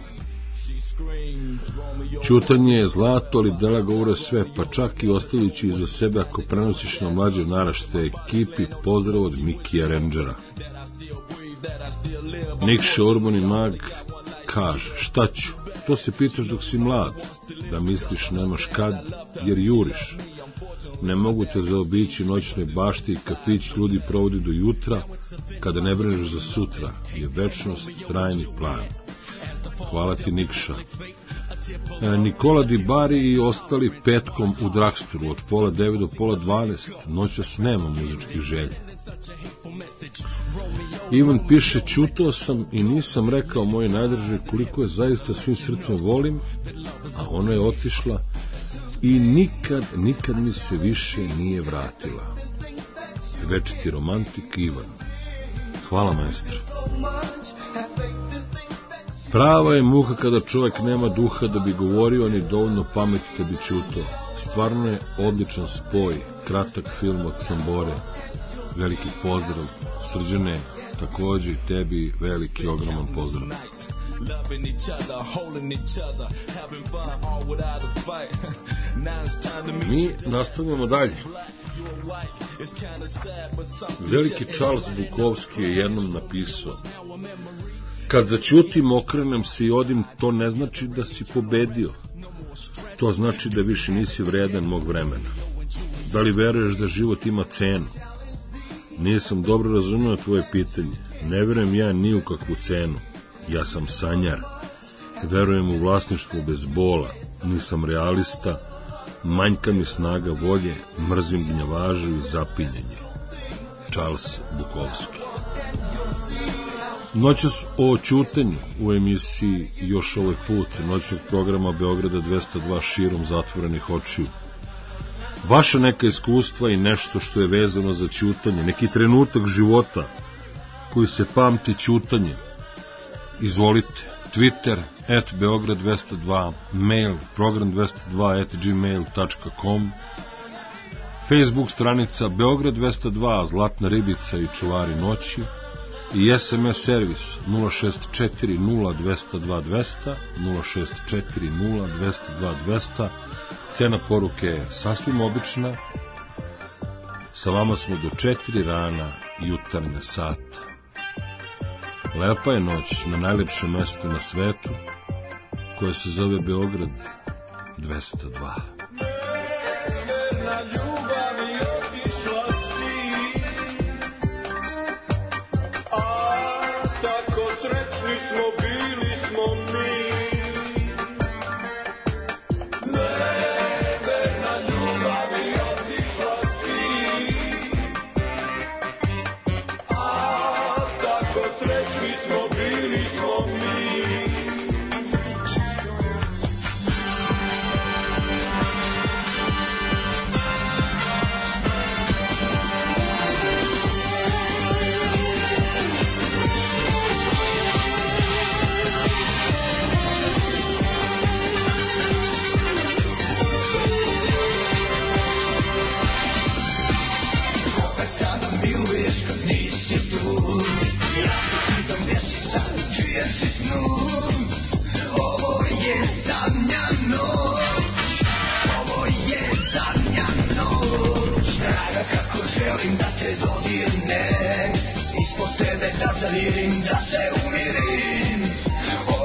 Ćutanje je zlato, ali dela govore sve, pa čak i ostavljajući iza sebe ako prenosiš na mlađe naraštaje. Ekipi, pozdrav od Mikija Rangera. Nikša Urbani Mag kaže, šta ću? To se pitaš dok si mlad, da misliš nemaš kad, jer juriš. Ne mogu te zaobići noćnoj bašti i kafić ljudi provodi do jutra, kada ne brineš za sutra, je večnost trajni plan. Hvala ti, Nikša. E, Nikola Di Bari i ostali petkom u Dragstoru od pola devet do pola dvanaest, noćas nema muzičkih želja. Ivan piše, ćutao sam i nisam rekao moje najdrže koliko je zaista svim srcem volim, a ona je otišla i nikad, nikad mi se više nije vratila. Večiti romantik Ivan. Hvala, maestro. Prava je muka kada čovjek nema duha da bi govorio, ni dovoljno pameti da bi ćutao. Stvarno je odličan spoj, kratak film od Sambore. Veliki pozdrav, Srđane, također i tebi veliki, ogroman pozdrav. Mi nastavljamo dalje. Veliki Charles Bukowski je jednom napisao, kad zaćutim, okrenem se i odim, to ne znači da si pobedio. To znači da više nisi vredan mog vremena. Da li veruješ da život ima cenu? Nisam dobro razumio tvoje pitanje. Ne verujem ja ni u kakvu cenu. Ja sam sanjar. Verujem u vlasništvo bez bola. Nisam realista. Manjka mi snaga volje. Mrzim gnjavažu i zapinjenje. Charles Bukowski. Noćas o ćutanju u emisiji Još ovaj put noćnog programa Beograda dvesta dva širom zatvorenih očiju. Vaša neka iskustva i nešto što je vezano za ćutanje, neki trenutak života koji se pamti ćutanje. Izvolite. Twitter at Beograd dvesta dva, mail program dvesta dva at gmail dot com, Facebook stranica Beograd dvesta dva, Zlatna ribica i čuvari noći, i es em es servis nula šest četiri nula dvesta dva dvesta, nula šest četiri nula dvesta dva dvesta. Cena poruke je sasvim obična. Sa vama smo do četiri rana jutarnja sata. Lepa je noć na najlepšem mestu na svetu, koje se zove Beograd dvesta dva. Zavirim da se umirim.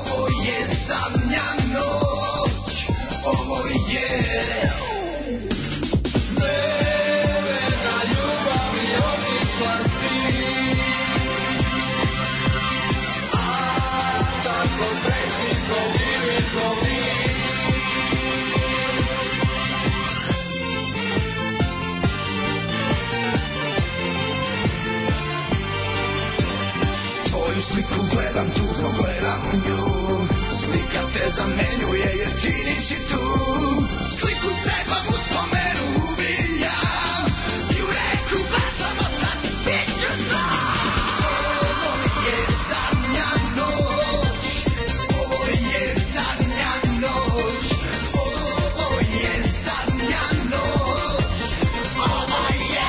ne zamenjuje jer ti nisi tu. Sliku seba u spomenu ubijam i u reku bacam odsad biću sam. Ovo je zadnja noć, ovo je zadnja noć, ovo je zadnja noć, ovo je.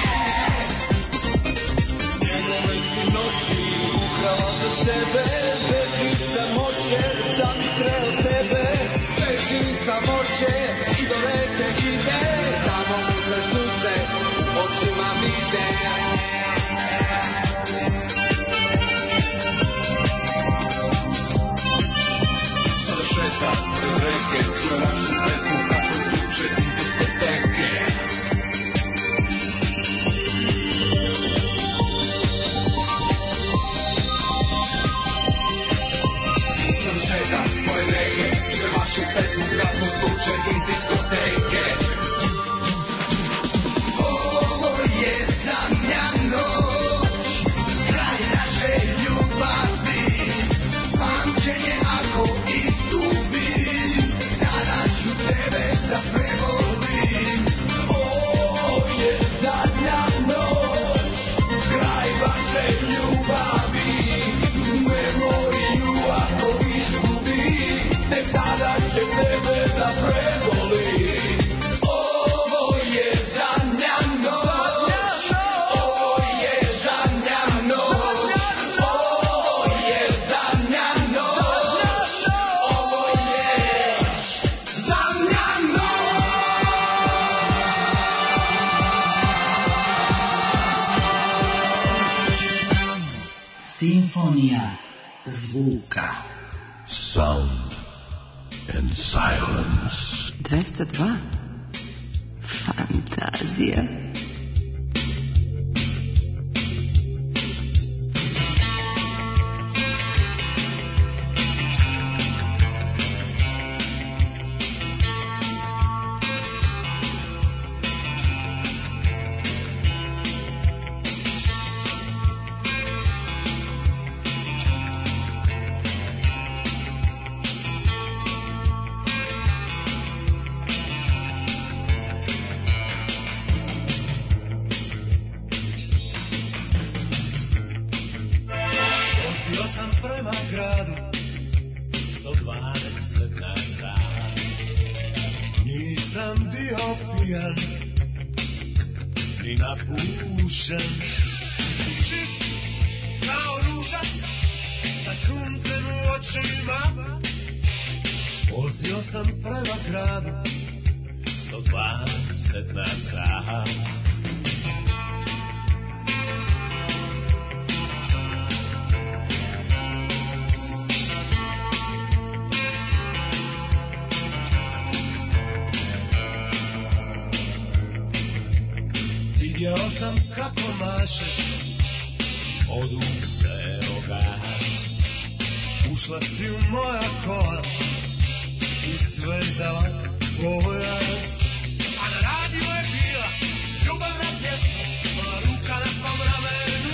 Njegove si noći ukrala za sebe, beži samoće da mi sreo tebe, beži samoće i do reke ide, tamo uzme sunce očima vide. Sada šetam pred reke, čujem vašu pesmu kako zvuče iz diskoteke. Sada šetam pored reke, čujem vašu pesmu kako zvuče iz diskoteke. Ovo je zadnja noć, kraj naše ljubavi, pamćenje ako izgubim, tada ću tebe da prevolim. Ovo je zadnja noć, kraj vaše ljubavi, memoriju ako izgubim, tek tada će tebe da prevolim. Ovo je zadnja noć, ovo je zadnja noć, ovo je zadnja noć, ovo je zadnja Simfonija zvuka. Sound and silence. dvesta dva. Fantazija. Vozio sam prema gradu, sto dvadeset na sat. Nisam bio pijan, ni napušen. Čist kao ruža, sa suncem u očima. Vozio sam prema gradu, sto dvadeset na sat. Vidio sam kako mašeš, oduzeo gas. Ušla si u moja kola i svezala pojas. A na radiju je bila ljubavna pjesma, moja ruka na tvom ramenu.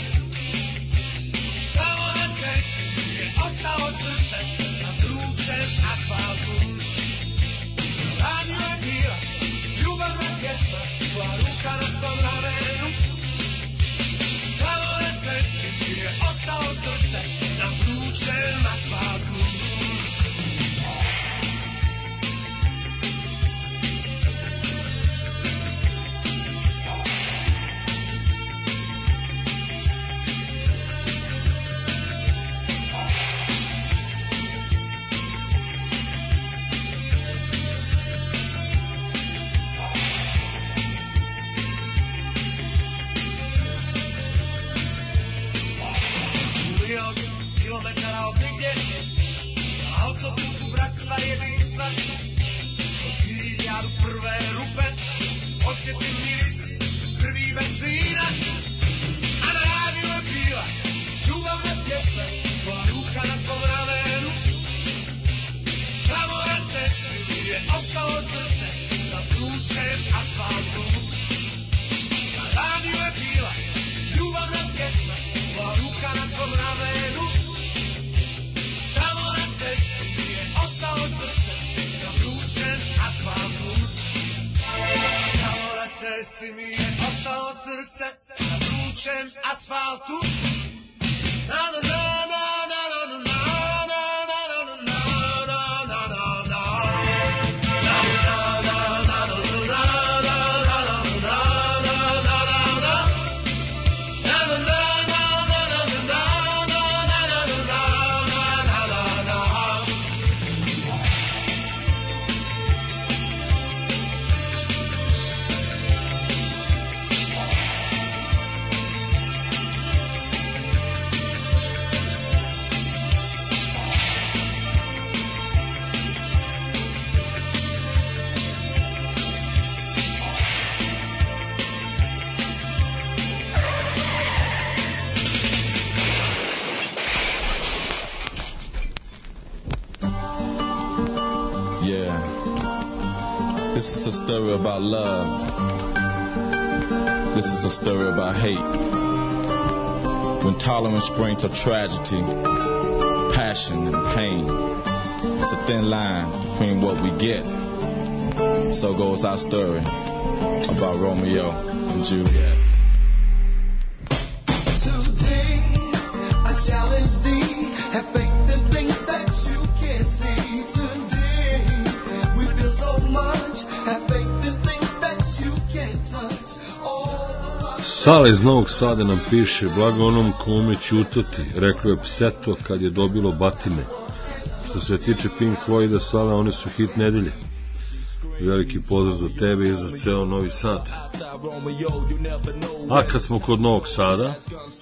Tamo na cesti je ostalo srce na vrućem asfaltu. Na radiju je bila ljubavna pjesma, moja ruka na tvom ramenu. Tamo na cesti je ostalo srce na vrućem asfaltu. sem asfaltu. Na, na, na, na, na, na, na, na, na, na, na, na, na, na. This is a story about love. This is a story about hate. When tolerance brings to tragedy, passion and pain, it's a thin line between what we get. So goes our story about Romeo and Juliet. Today, I challenge thee, have faith in things that you can't see. Today, we feel so much, have faith in things that you can't touch. Sale iz Novog Sada nam piše: blago onom ko ume ćutati, reklo je pseto kad je dobilo batine. Što se tiče Pink Floyda, Sale, oni su hit nedelje. Veliki pozdrav za tebe i za ceo Novi Sad. A kad smo kod Novog Sada,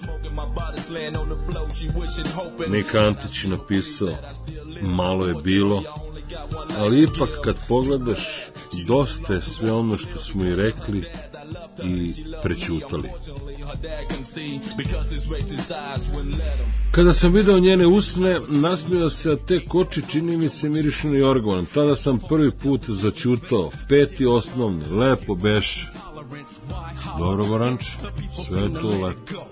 Nika Antić je napisao: malo je bilo, ali ipak kad pogledaš, dosta je sve ono što smo i rekli i prećutali. Kada sam video njene usne, nasmijao se, a te koči čini mi se mirišu na jorgovan. Tada sam prvi put zaćutao. Peti osnovni, lepo beše. Dobro, Goranče, sve je to lepo.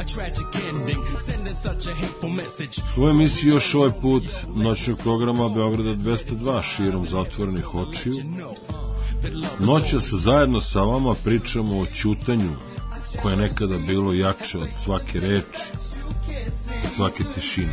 U emisiji još ovaj put noćnog programa Beograda dvesta dva, širom zatvorenih očiju. Noćas zajedno sa vama pričamo o ćutanju koje je nekada bilo jače od svake reči, od svake tišine.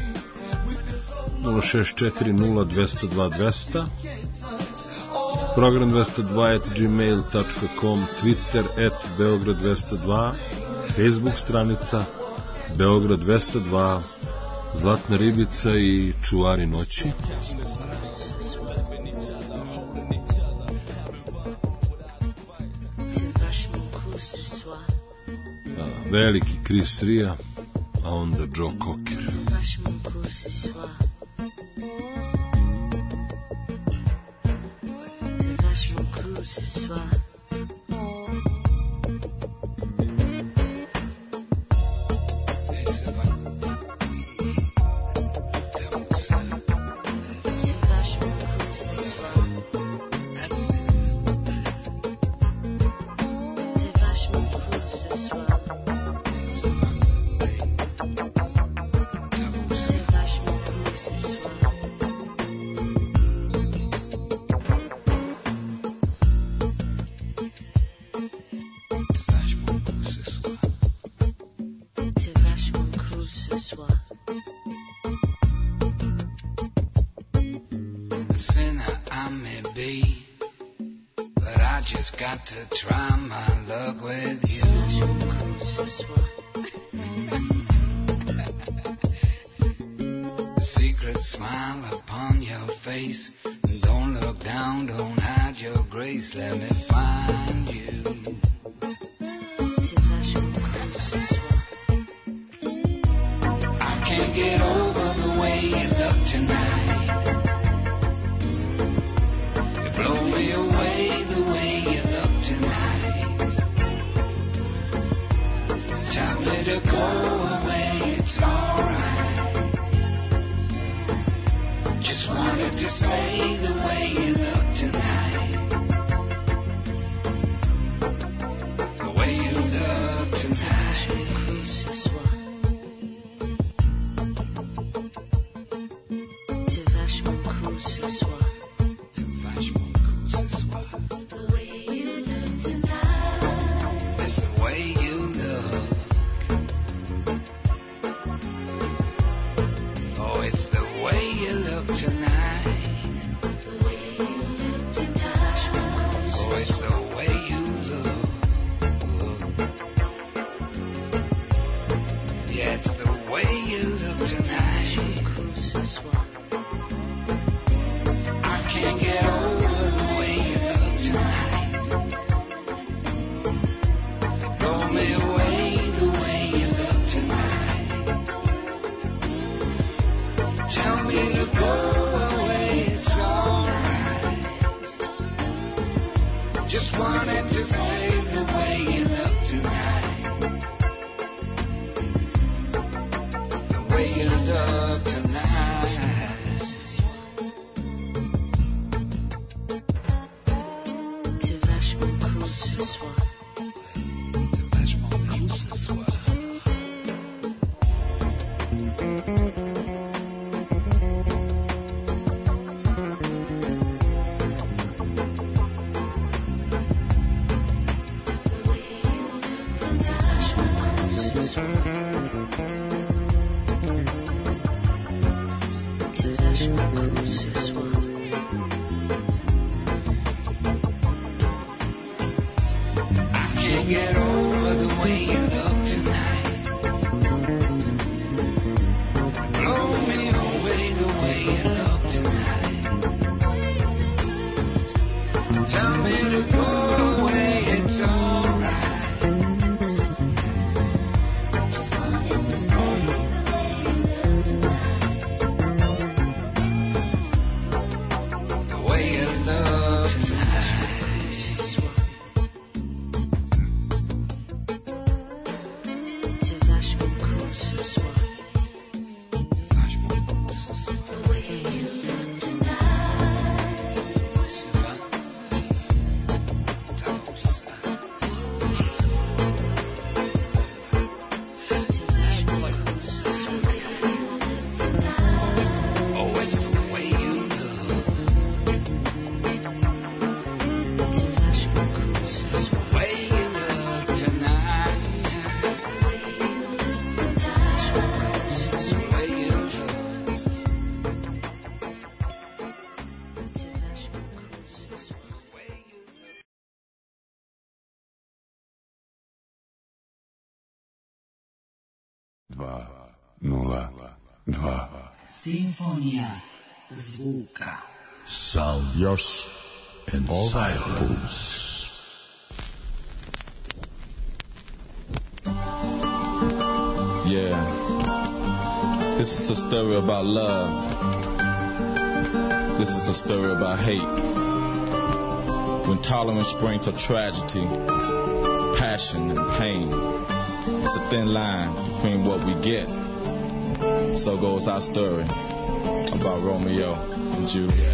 nula šest četiri nula dvesta dva dvesta, program dvesta dva at gmail dot com, Twitter at Beograd dvesta dva, Facebook stranica Beograd dvesta dva, Zlatna ribica i Čuvari noći. Veliki Chris Ria, a onda Joe Cocker. dva nula dva Simfonija zvuka. Sound Još and silence. Yeah, this is a story about love. This is a story about hate. When tolerance brings to tragedy, passion and pain, it's a thin line between what we get. So goes our story about Romeo and Juliet.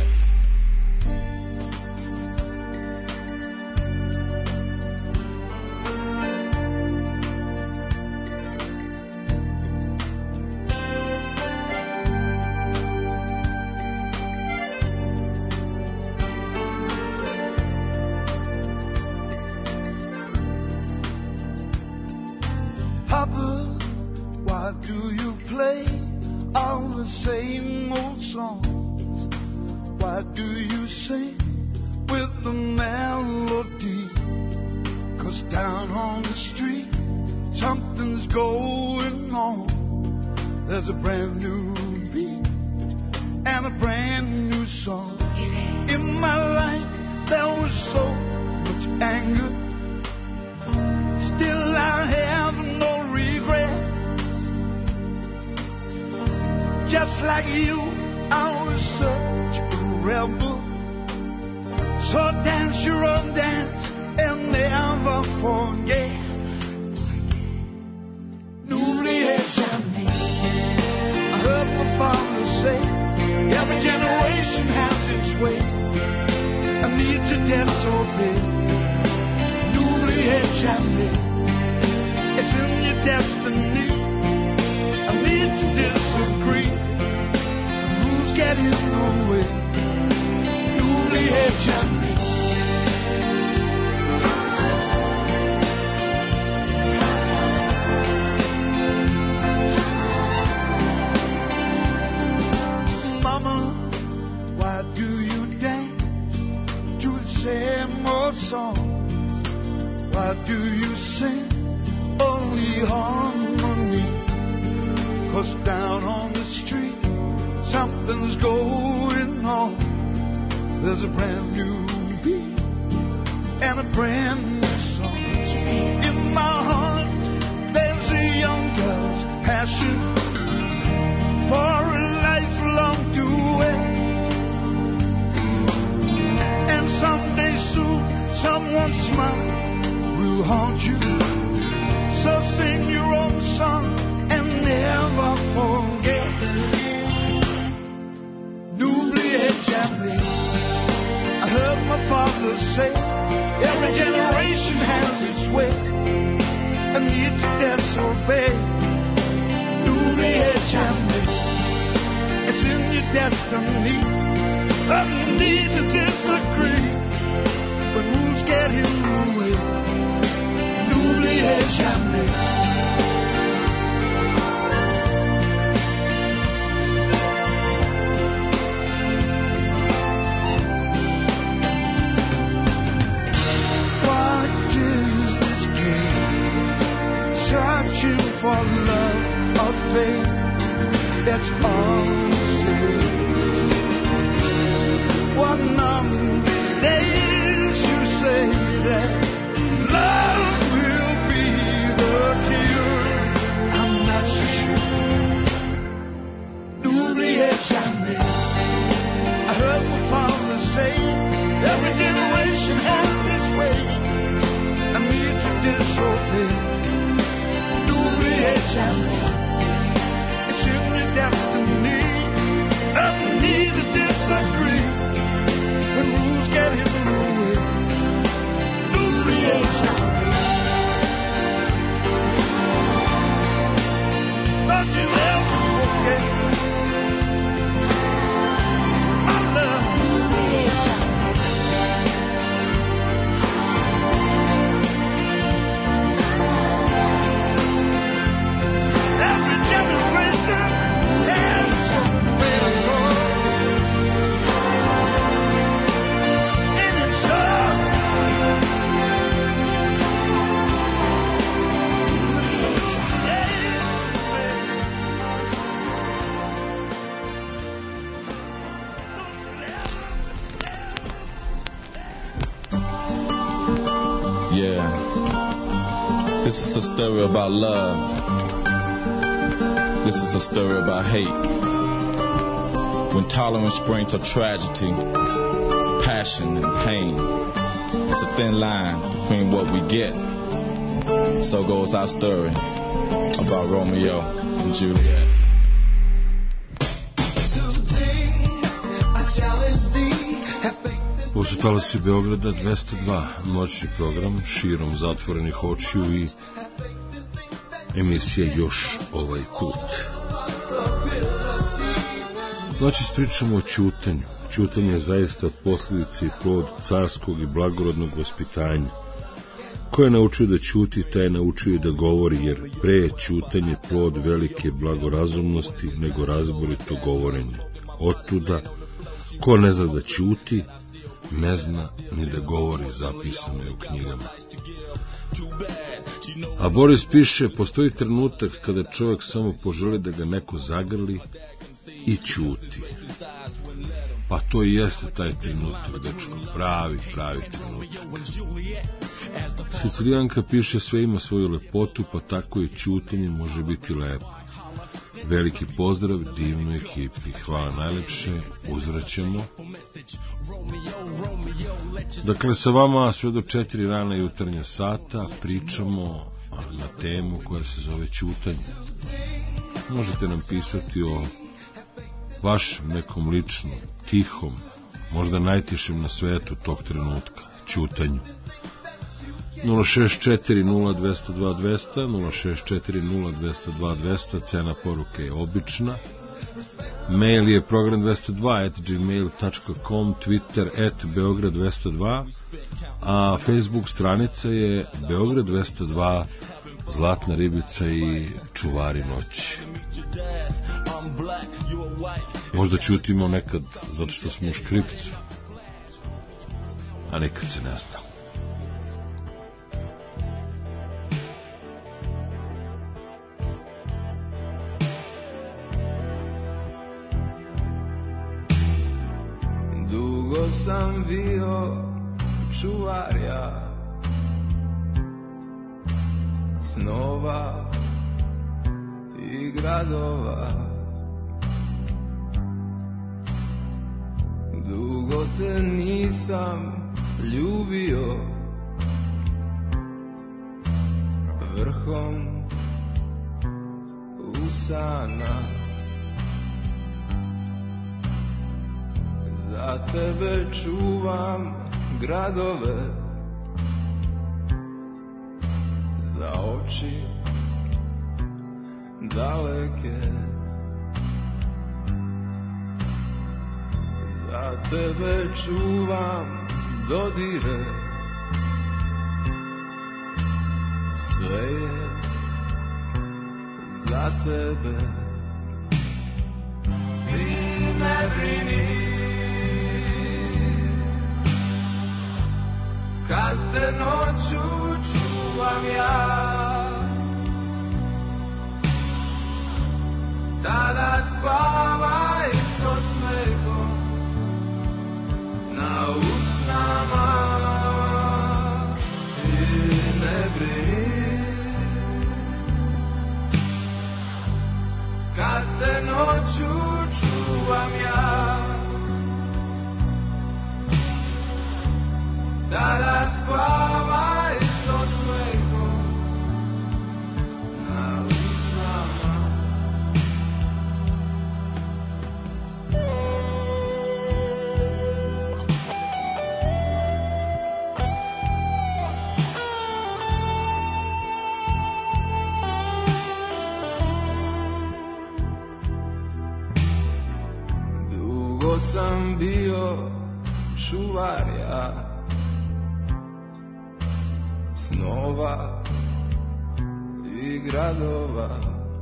Papa, why do you play all the same old songs? Why do you sing with the melody? 'Cause down on the street, something's going on. There's a brand new beat and a brand new song. In my life, there was so much anger. Still, I have no regrets. Just like you, I was such a rebel. So dance your own dance and never forget. N'oubliez jamais. I heard my father say, every generation has its way. I need to disobey. N'oubliez jamais. It's in your destiny. I need to disagree. Rules get in the way. N'oubliez jamais. Mama, why do you dance to the same old songs? Why do you sing only harmony? 'Cause down on there's a brand new beat and a brand new song. In my heart, there's a young girl's passion for a lifelong duet. And someday soon, someone's smile will haunt you. So sing your own song and never forget. N'oubliez jamais. I heard my father say, every generation has its way, a need to disobey. N'oubliez jamais. It's in your destiny, a need to disagree, when rules get in the way. N'oubliez jamais. For love or faith, that's all said. One of these days you say that love will be the cure. I'm not so sure. N'oubliez jamais. I heard my father say, every generation has its way, I need to disobey. It's in your destiny, a need to disagree, when rules get in the way. N'oubliez jamais. Don't you ever forget my love. N'oubliez jamais. This is a story about love. This is a story about hate. When tolerance brings to tragedy, passion and pain, it's a thin line between what we get. So goes our story about Romeo and Juliet. Ovo su talasi Beograda dvesta dva, noćni program širom zatvorenih očiju i emisija Još ovaj put. Noćas pričamo o ćutanju. Ćutanje je zaista posljedica i plod carskog i blagorodnog vaspitanja. Ko je naučio da ćuti, taj je naučio i da govori, jer pre je ćutanje plod velike blagorazumnosti nego razborito govorenje. Otuda, ko ne zna da ćuti, ne zna ni da govori, zapisano je u knjigama. A Boris piše, postoji trenutak kada čovjek samo poželi da ga neko zagrli i ćuti. Pa to i jeste taj trenutak, dečko, pravi, pravi trenutak. Sicilijanka piše, sve ima svoju lepotu, pa tako i ćutanje može biti lepo. Veliki pozdrav divnoj ekipi. Hvala najlepše, uzvraćamo. Dakle, sa vama sve do četiri rana jutarnja sata pričamo na temu koja se zove ćutanje. Možete nam pisati o vašem nekom ličnom, tihom, možda najtišem na svetu tog trenutka, ćutanju. nula šest četiri nula dva nula dva dva nula nula šest četiri nula dva nula dva dva, cena poruke je obična. Mail je program dvesta dva at gmail dot com, Twitter at beograd dvesta dva, a Facebook stranica je Beograd dvesta dva, Zlatna ribica i Čuvari noći. Možda ćutimo nekad zato što smo u škripcu, a nekad se ne zna. Dugo sam bio čuvar ja snova i gradova. Dugo te nisam ljubio vrhom usana. Za tebe čuvam gradove, za oči daleke. Za tebe čuvam dodire, sve je za tebe. Ti ne brini kad te noću čuvam ja, tada spavaj s osmehom na usnama. Ti ne brini kad te noću čuvam ja, tada spavaj s osmehom na usnama. Dugo sam bio čuvar ja snova i gradova.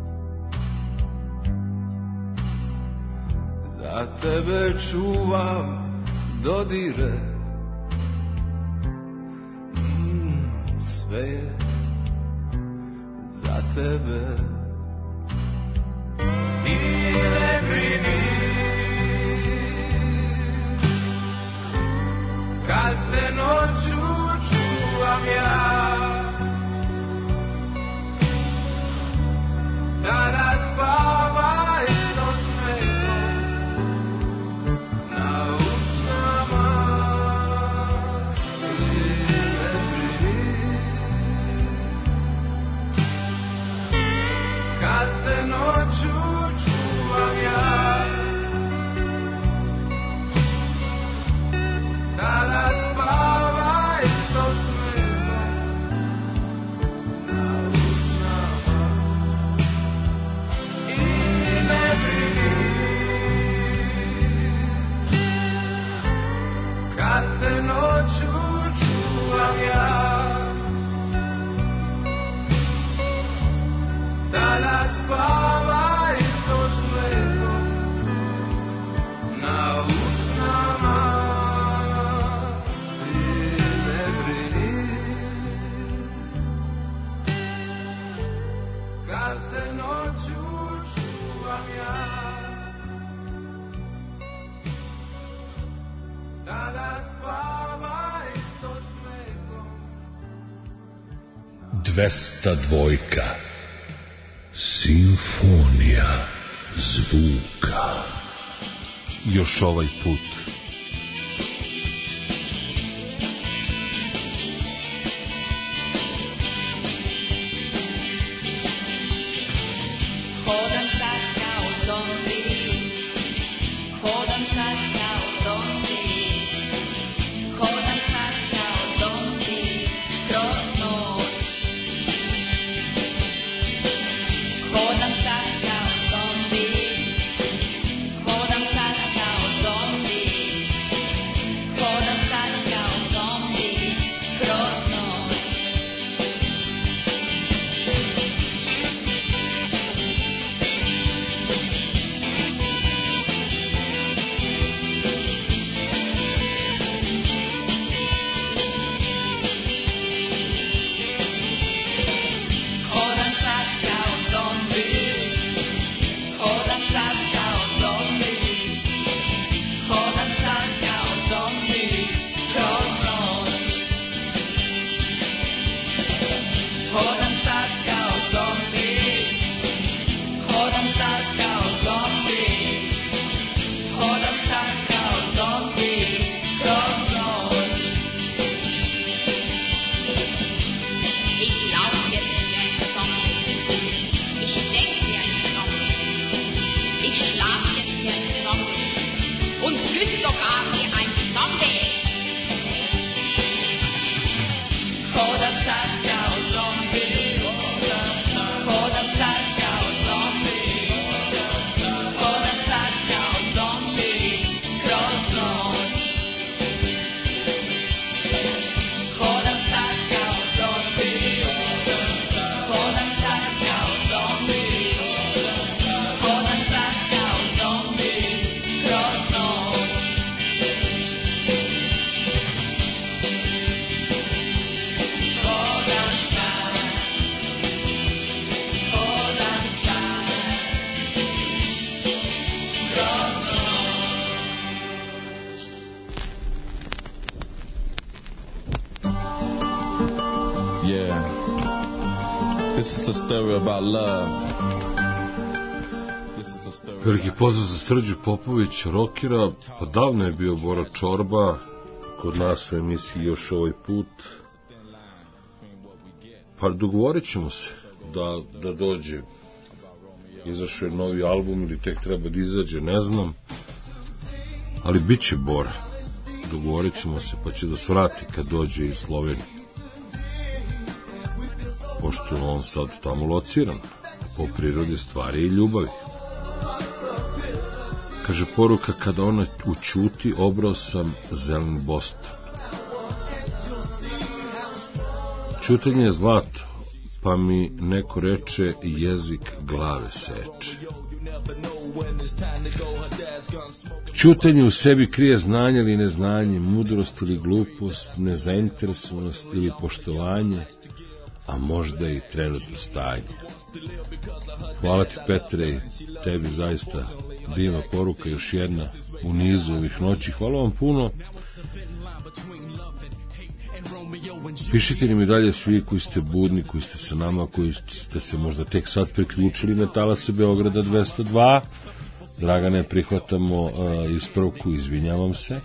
Za tebe čuvam dodire, mm, sve je za tebe. I ne brini kad te noću čuvam ja, tada spavaj s osmehom na usnama. I ne brini kad te noću čuvam ja, tada spavaj s osmehom na usnama. I ne brini kad te noću čuvam ja, tada spavaj s osmehom na usnama. I ne brini kad te noću čuvam ja, tada spavaj s osmehom. dvesta dvojka. Simfonija zvuka. Još ovaj put. Hodam sad kao zombi, hodam sad kao zombi, hodam sad kao zombi kroz noć. Hodam sad kao zombi, hodam sad kao zombi, hodam sad kao zombi kroz noć. Hodam sad kao zombi, story about love. This is a story. Veliki pozdrav za Srđu Popović, rokera, pa davno je bio Bora Čorba, kod nas u emisiji još ovaj put. Pa dogovorit ćemo se da, da dođe. Izašao je novi album ili tek treba da izađe, ne znam. Ali bit će Bora. Dogovorit ćemo se pa će da svrati kad dođe iz Slovenije. Pošto on sad tamo lociran po prirodi stvari i ljubavi. Kaže poruka, kada ona učuti, obrao sam zelen Boston. Čutanje je zlato, pa mi neko reče jezik glave seče. Čutanje u sebi krije znanje ili neznanje, mudrost ili glupost, nezainteresovanost ili poštovanje, a možda i trenutno stanje. Hvala ti, Petre, i tebi zaista divna poruka, još jedna u nizu ovih noći. Hvala vam puno. Pišite li mi dalje svi koji ste budni, koji ste sa nama, koji ste se možda tek sad priključili na talase Beograda dvesta dva. Dragane, prihvatamo uh, ispravku, izvinjavam se.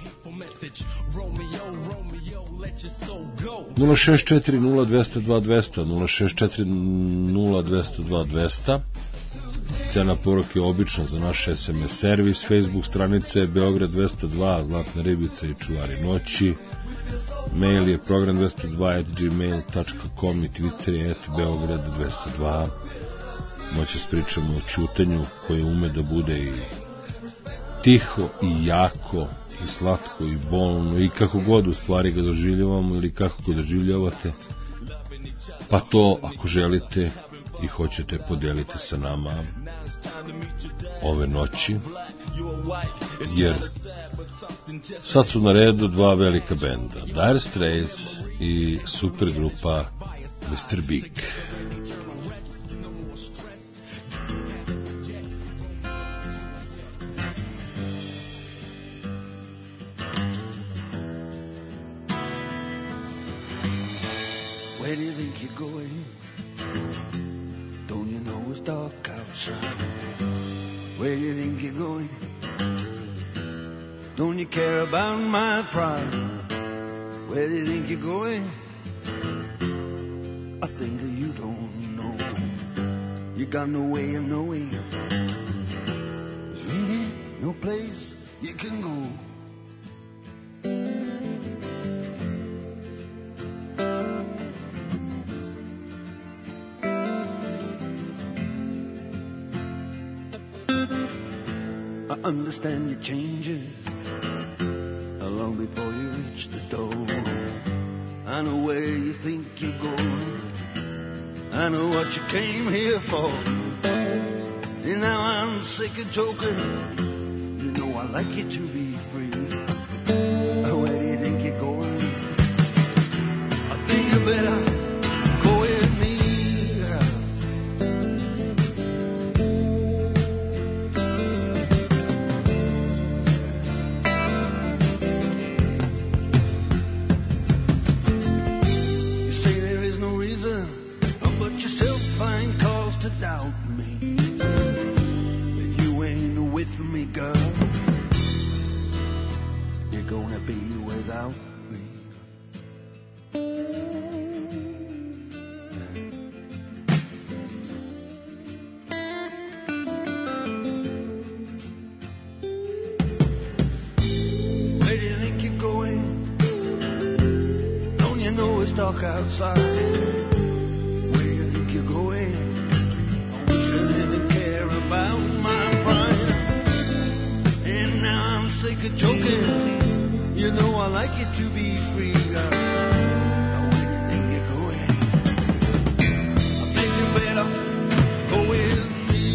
nula šest četiri nula dvesta dva dvesta, nula šest četiri nula dvesta dva dvesta. Cena poruke je obična za naš es em es servis. Facebook stranice Beograd dvesta dva, Zlatna ribica i čuvari noći. Mail je program dvesta dva at gmail dot com i Twitter je at Beograd dvesta dva. Moće spričamo o čutanju koje ume da bude i tiho i jako i slatko i bolno i kako god u stvari ga doživljavamo ili kako ga doživljavate, pa to ako želite i hoćete podelite sa nama ove noći, jer sad su na redu dva velika benda, Dire Straits i super grupa mister Big. Where do you think you're going? Don't you know it's dark outside? Where do you think you're going? Don't you care about my pride? Where do you think you're going? I think that you don't know. You got no way of knowing. There's really no place you can go. Understand your changes long before you reach the door. I know where you think you're going. I know what you came here for. And now I'm sick of joking. You know I like you to be free. Where do you think you're going? I think you better go with me. Outside, where do you think you're going? I wish I didn't care about my pride. And now I'm sick of joking. You know I like it to be free. Where do you think you're going? I think you better go with me.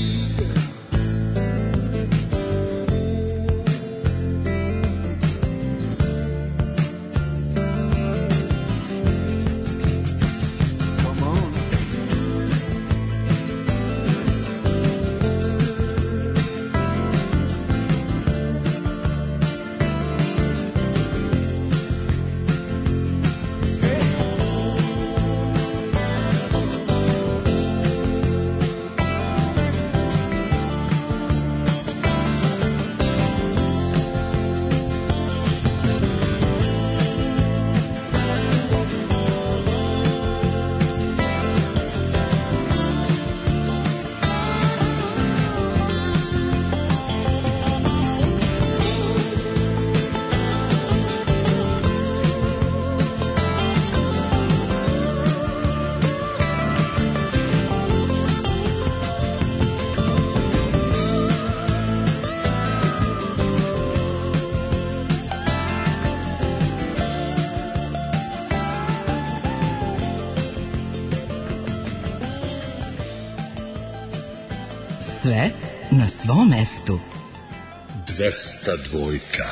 Sve na svom mestu. dvesta dva.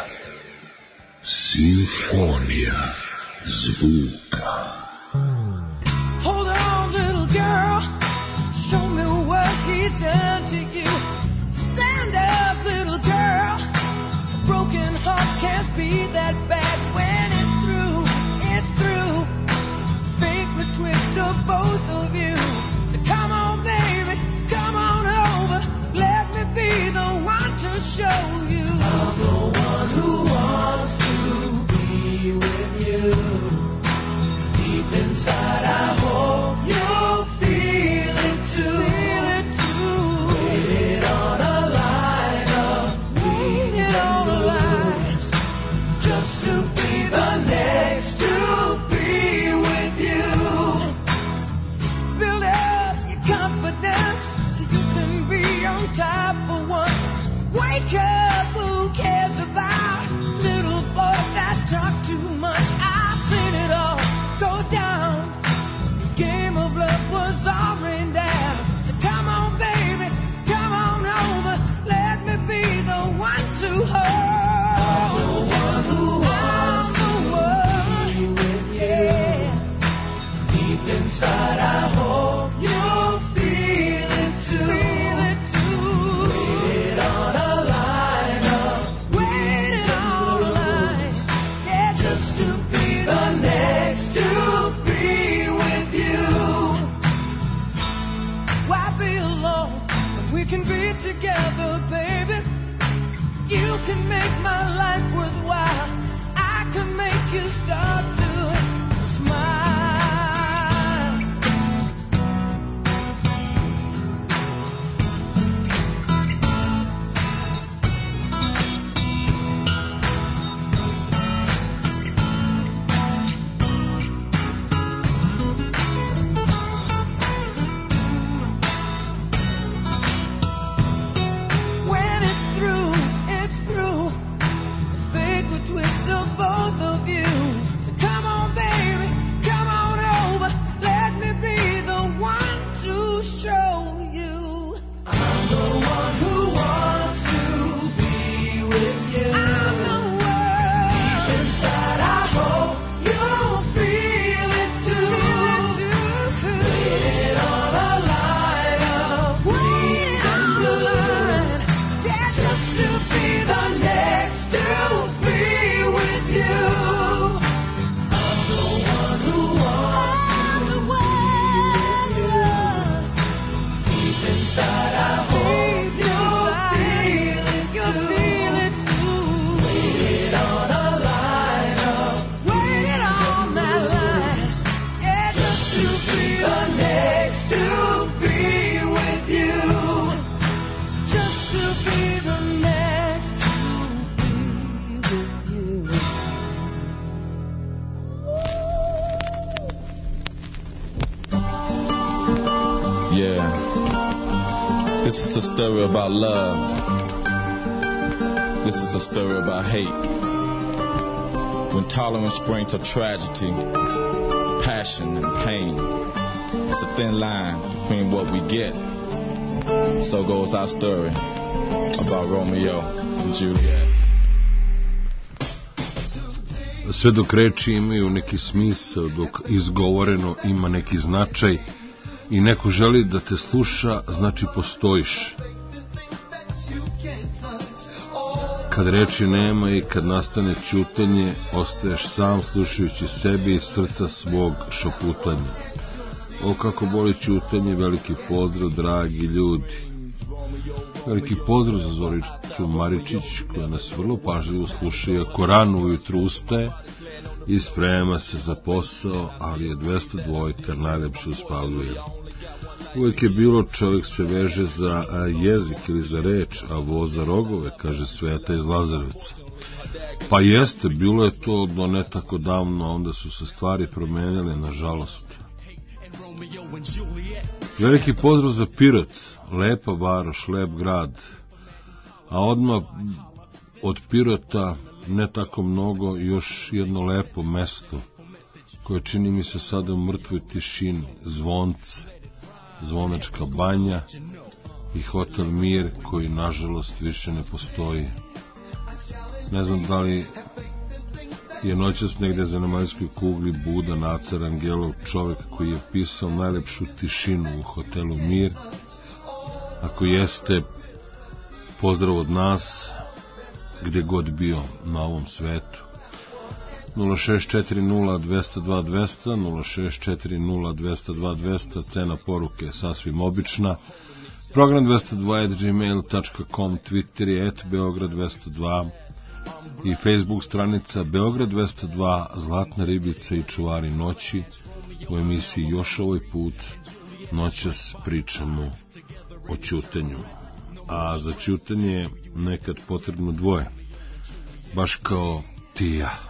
Simfonija zvuka. Hold on, little girl. Show me what he's done to you. Stand up, little girl. A broken heart can't be that bad when it's through. It's through. Fate would twist of both of you. So come on, baby, come on over. Let me be the one to show you. I'm the one who wants to be with you. Deep inside, I hope you'll feel it too. Feel it too. Waited on a line of wings and balloons, just to be the next to be with you. Build up your confidence so you can be on top for once. Wake up, who cares about little boys that talk too much? I've seen it all go down. The game of love was all rained down. So come on, baby, come on over. Let me be the one to hold. I'm the one who wants to be with you. Deep inside, I hope you'll feel it too. Feel it too. Waited on a line of waited on a line, yeah, just to be the next to be with you. Why be alone when we can be together, baby? You can make my life worthwhile. I can make you start to smile. When it's through, it's through. Fate would twist of both of you. So come on, baby, come on over. Let me be the one to show you. I'm the one who wants to be with you. I'm the one. Deep inside, I hope you'll feel it too. Waited on a line of wings and balloons, yeah, just to be the next to be with you. I'm the one who wants to be with you. Deep inside, I hope you'll feel it too. Waited on a line of waited on that line, yeah, just to be the next to be with you. Just to be the next to be with you. Yeah. This is a story about love. This is a story about hate. When tolerance brings to tragedy, passion and pain, it's a thin line between what we get. So goes our story about Romeo and Juliet. Sve dok reči imaju neki smisao, dok izgovoreno ima neki značaj i neko želi da te sluša, znači postojiš. Kad reči nema i kad nastane ćutanje, ostaješ sam slušajući sebi i srca svog šaputanja. O, kako boli ćutanje, veliki pozdrav, dragi ljudi. Veliki pozdrav za Zoricu Maričić, koja nas vrlo pažljivo sluša, iako rano ujutru ustaje i sprema se za posao, ali je dvesta dva najlepše uspaljuje. Uvijek je bilo, čovjek se veže za jezik ili za reč, a voz za rogove, kaže Sveta iz Lazarevca. Pa jeste, bilo je to do ne tako davno, onda su se stvari promenile, nažalost. Veliki pozdrav za Pirot, lepa varoš, lep grad, a odmah od Pirota ne tako mnogo, još jedno lepo mesto, koje čini mi se sada u mrtvoj tišini, Zvonce, Zvonačka banja, i Hotel Mir koji nažalost više ne postoji. Ne znam da li je noćas negde za zemaljskoj kugli Buda, Nacar Angelov, čovek koji je pisao najlepšu tišinu u Hotelu Mir. Ako jeste, pozdrav od nas gde god bio na ovom svetu. Nula šest četiri nula dvesta dva dvesta, nula šest četiri nula dvesta dva dvesta, cena poruke je sasvim obična. Program dvesta dva at gmail dot com, Twitter je at Beograd dvesta dva i Facebook stranica Beograd dvesta dva, Zlatna ribica i čuvari noći. U emisiji još ovaj put noćas pričamo o ćutanju, a za ćutanje je nekad potrebno dvoje, baš kao ti i ja.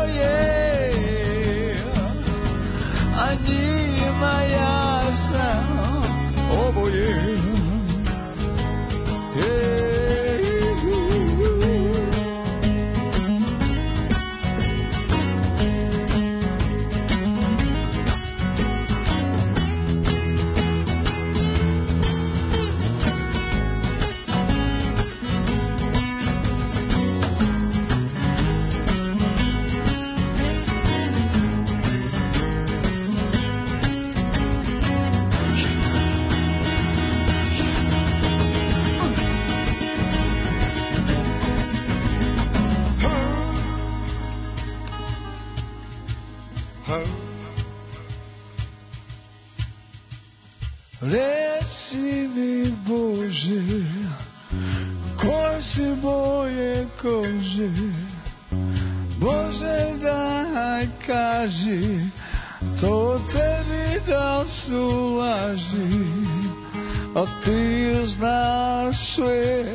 Moja sam Reci mi Bože, koje si boje kože, Bože daj kaži, to tebi da su laži, a ti znaš sve,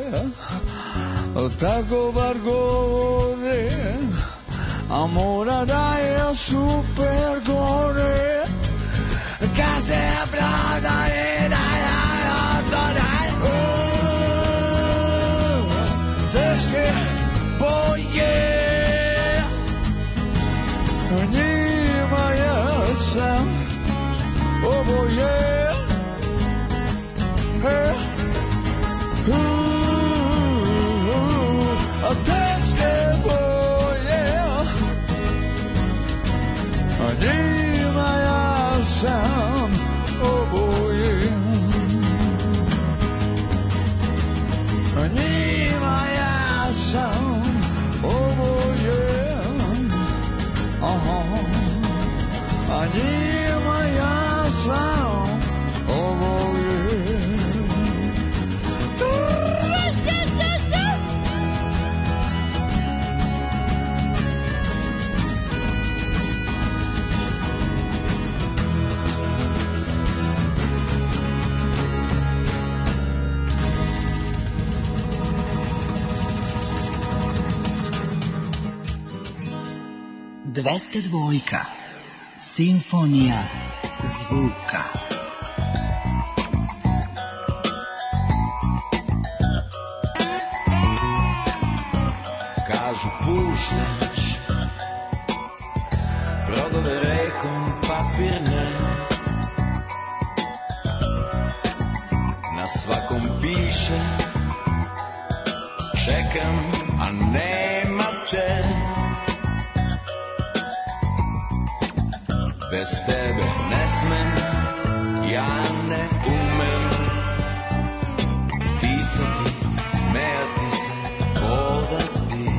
tako bar govore, a mora da je super gore. Kaže brada je da ja ja da daj. Teške boje, njima ja sam oboje. A teške boje, njima ja sam oboje. Njima ja sam oboje. Aha. A njima ja sam oboje. dvesta dva, simfonija zvuka. Kažu puštaš brodove rekom papirne, na svakom piše čekam, a nema te. Bez tebe ne smem, ja ne umem pisati, smejati se, hodati.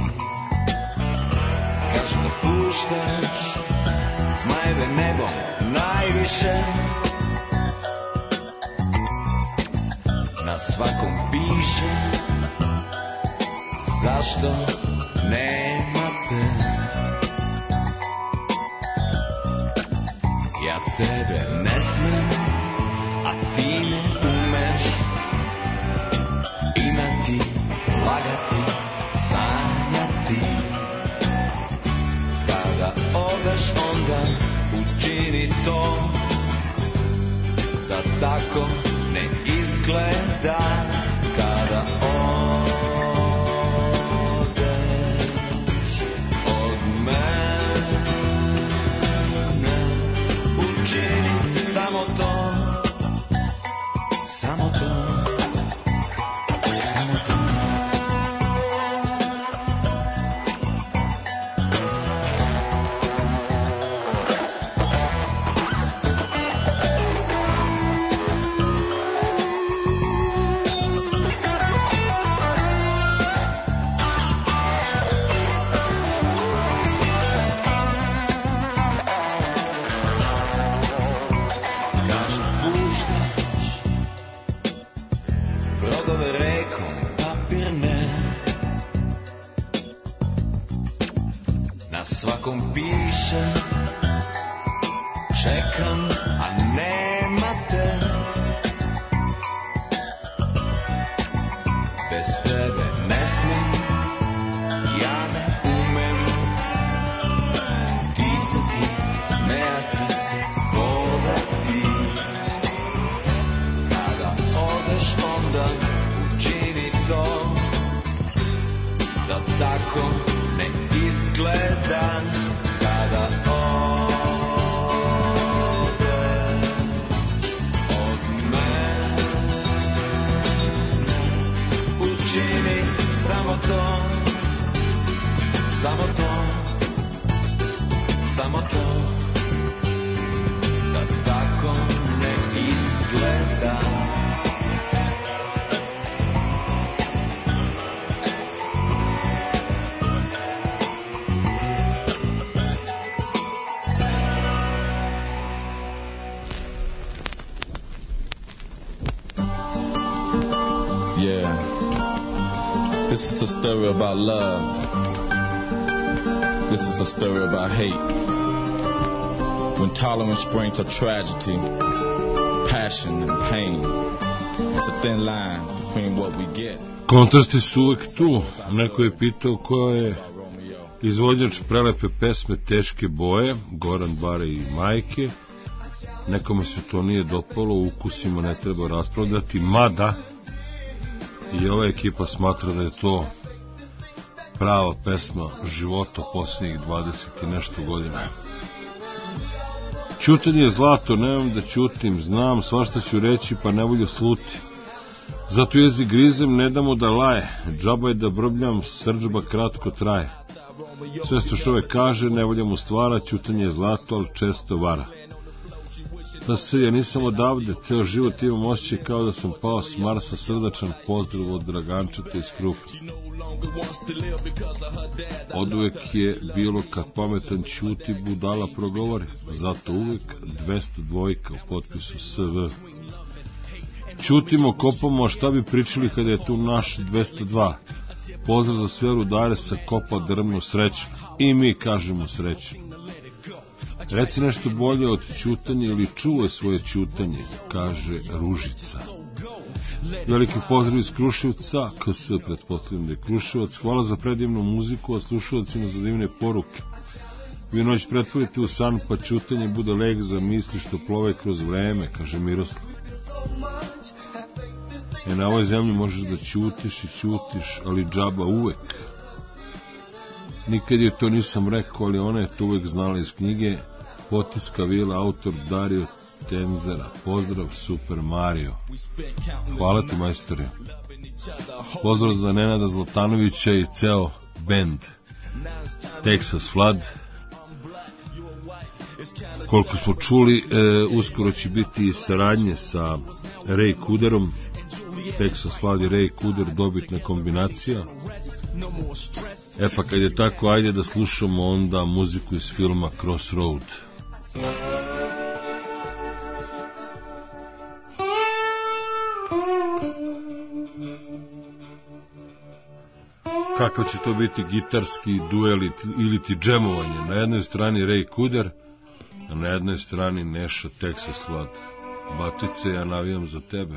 Kažu da puštaš zmajeve nebom najviše, na svakom piše zašto nema te. Ja tebe ne smem, a ti ne umeš imati, lagati, sanjati. Kada odeš onda učini to, da tako ne izgleda. Kada odeš od mene, učini story about love. This is a story about hate. When tolerance brings to tragedy, passion and pain, it's a thin line between what we get. Kontrasti su uvek tu. Neko je pitao ko je izvođač prelepe pesme Teške boje, Goran, Bare i Majke. Nekome se to nije dopalo, ukusima ne treba raspravljati, mada i ova ekipa smatra da je to prava pesma života posljednjih dvadeset i nešto godina. Ćutanje je zlato, nemam da ćutim, znam, svašta ću reći, pa ne volju sluti. Zato jezik grizem, ne damo da laje, džaba je da brbljam, srdžba kratko traje. Sve što čovek kaže, ne voljam u stvara, ćutanje je zlato, ali često vara. Pa se, ja nisam odavde, ceo život imam osjećaj kao da sam pao s Marsa, srdačan pozdrav od Dragančeta iz Krufe. Oduvek je bilo kad pametan ćuti, budala progovori, zato uvek dvesta dvojka u potpisu S V. Ćutimo, kopamo, a šta bi pričali kada je tu naš dvesta dva? Pozdrav za sve rudare sa Kopa drvno, srećno. I mi kažemo srećno. Reci nešto bolje od ćutanja ili čuvaj svoje ćutanje, kaže Ružica. Veliki pozdrav iz Kruševca, K S, pretpostavljam da je Kruševac. Hvala za predivnu muziku, a slušalcima za divne poruke. Vi noć pretvorite u san, pa ćutanje bude leg za misli što plove kroz vreme, kaže Miroslav. E, na ovoj zemlji možeš da ćutiš i ćutiš, ali džaba uvek. Nikad je to nisam rekao, ali ona je to uvek znala iz knjige. Potiska Vila, autor Dario Tenzera. Pozdrav, Super Mario. Hvala ti, majstore. Pozdrav za Nenada Zlatanovića i ceo band Texas Flood. Koliko smo čuli, e, uskoro će biti i saradnje sa Ray Cooderom. Texas Flood i Ray Cooder, dobitna kombinacija. E pa kad je tako, ajde da slušamo onda muziku iz filma Crossroad. Kakav će to biti gitarski duel ili ti džemovanje? Na jednoj strani Ray Cooder, a na jednoj strani Neša Texas Flood. Batice, ja navijam za tebe.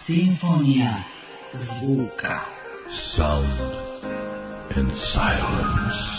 Simfonija zvuka. Sound and silence.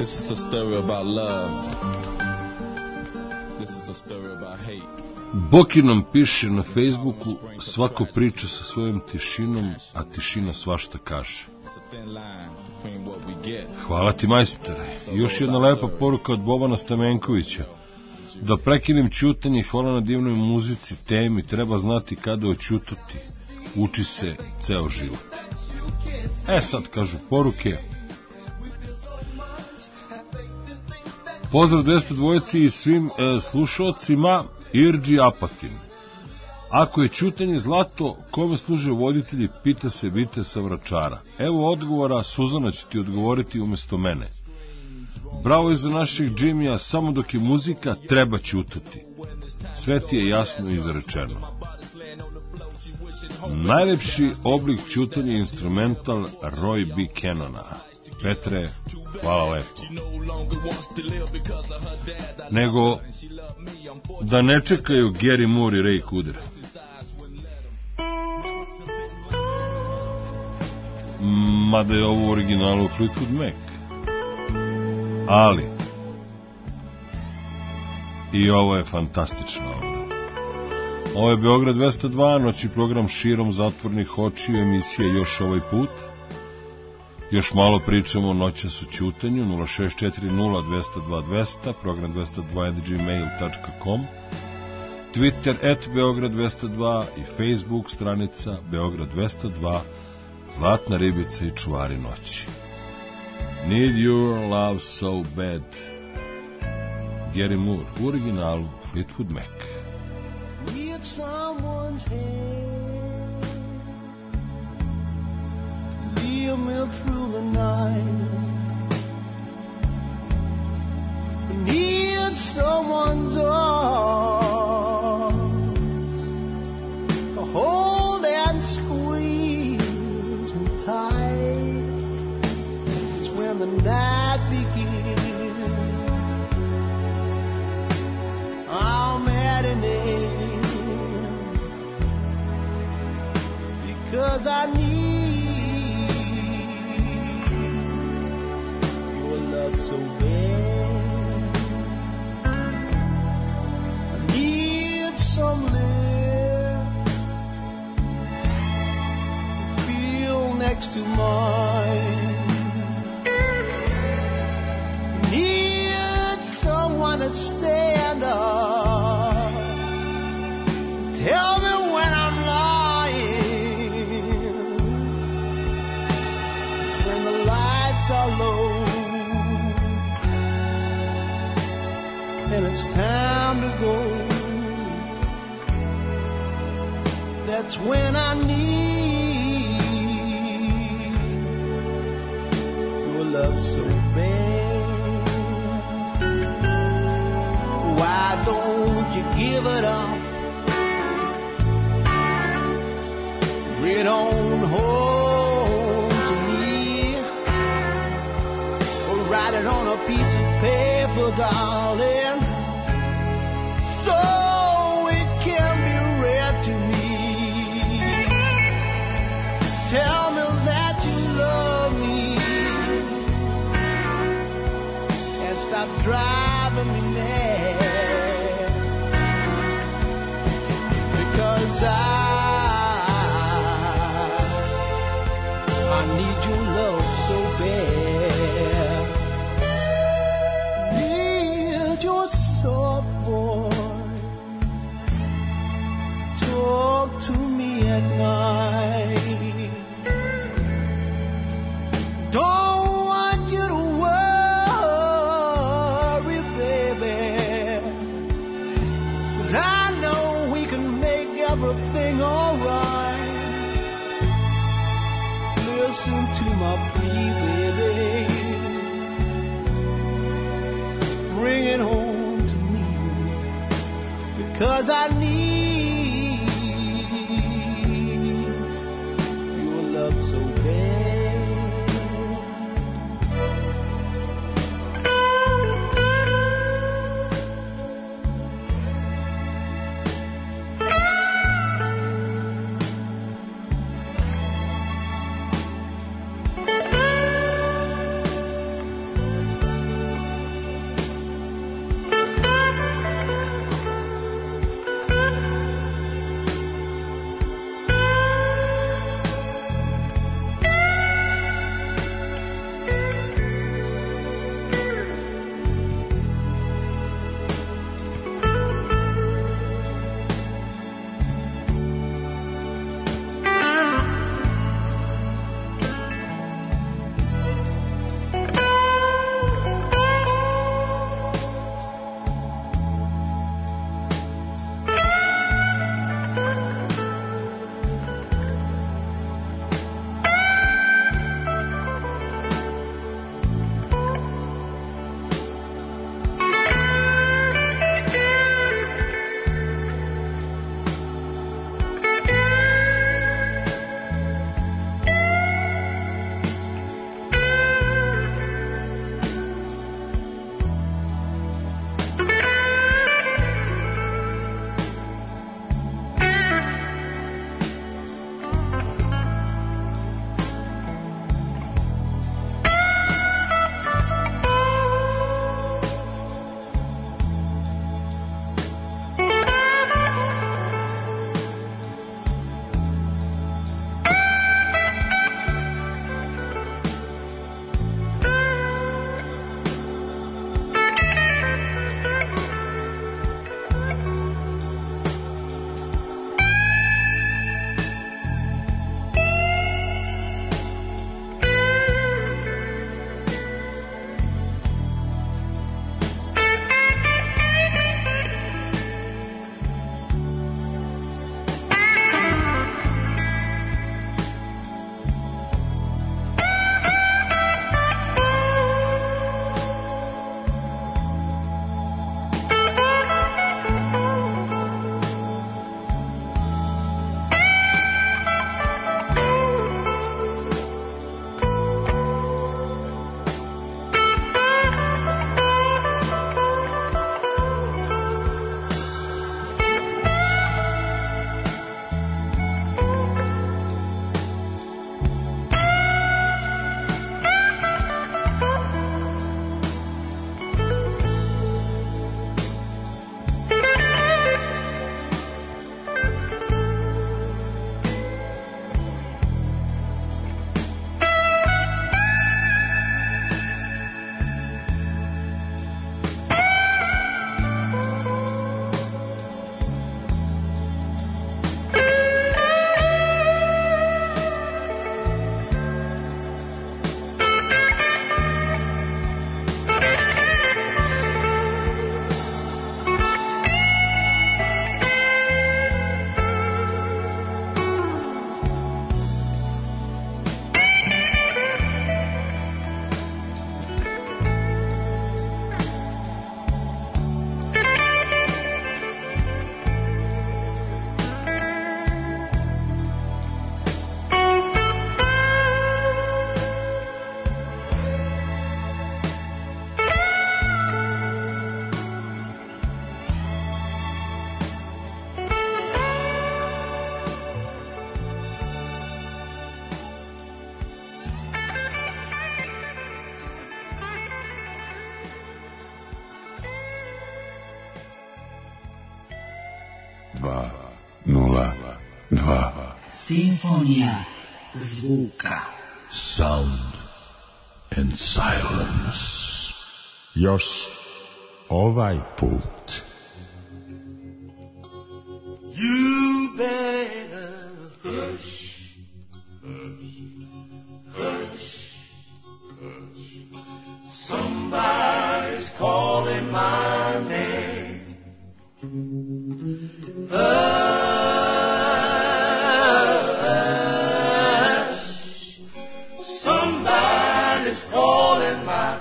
This is a story about love. This is a story about hate. Boki nam piše na Facebooku, svako priča sa svojom tišinom, a tišina svašta kaže. Hvala ti, majstore. I još jedna lepa poruka od Bobana Stamenkovića. Da prekinem ćutanje, hvala na divnoj muzici, temi, treba znati kada oćutati. Uči se ceo život. E sad kažu poruke. Pozdrav dvesta dvojici i svim e, slušalcima. Irđi Apatin. Ako je ćutanje zlato, kome služe voditelji, pita se Vite sa Vračara. Evo odgovora, Suzana će ti odgovoriti umjesto mene. Bravo iza naših Jimmya, samo dok je muzika, treba ćutati. Sve ti je jasno izrečeno. Najlepši oblik ćutanja je instrumental Roy B. Cannona. Petre, hvala lepo. Nego da ne čekaju Gary Moore i Ray Cooder. Mada je ovo u originalu Fleetwood Mac. Ali i ovo je fantastično obrada. Ovo je Beograd dvesta dva, noći program širom zatvornih očiju, emisija Još ovaj put. Još malo pričamo o noćas u ćutanju. Nula šest četiri nula dvesta dva dvesta, program dvesta dva at gmail dot com, Twitter at Beograd dvesta dva i Facebook stranica Beograd dvesta dva, Zlatna ribica i čuvari noći. Need your love so bad. Gary Moore, u originalu Fleetwood Mac. Need someone's hand, lead me through the night. Need someone's arms to hold and squeeze me tight. It's when the night begins, I'm at an end, because I need your love so bad. I need some lips to feel next to mine. Need someone to stand up, tell me when I'm lying, when the lights are low and it's time to go. That's when I need your love so bad. Why don't you give it up? Read on home to me, or write it on a piece of paper, darling, so it can be read to me. Tell me that you love me and stop driving me mad, because I I need your love so bad. Need your soft voice, talk to me at night. Don't want you to worry, baby, 'cause I know we can make everything alright. Listen to my plea, baby, bring it home to me, because I need your love so bad. dva nula dva. Simfonija zvuka. Sound and silence. Još ovaj put. You better hush, hush, hush, hush. Somebody's calling my name. Hush, somebody's calling my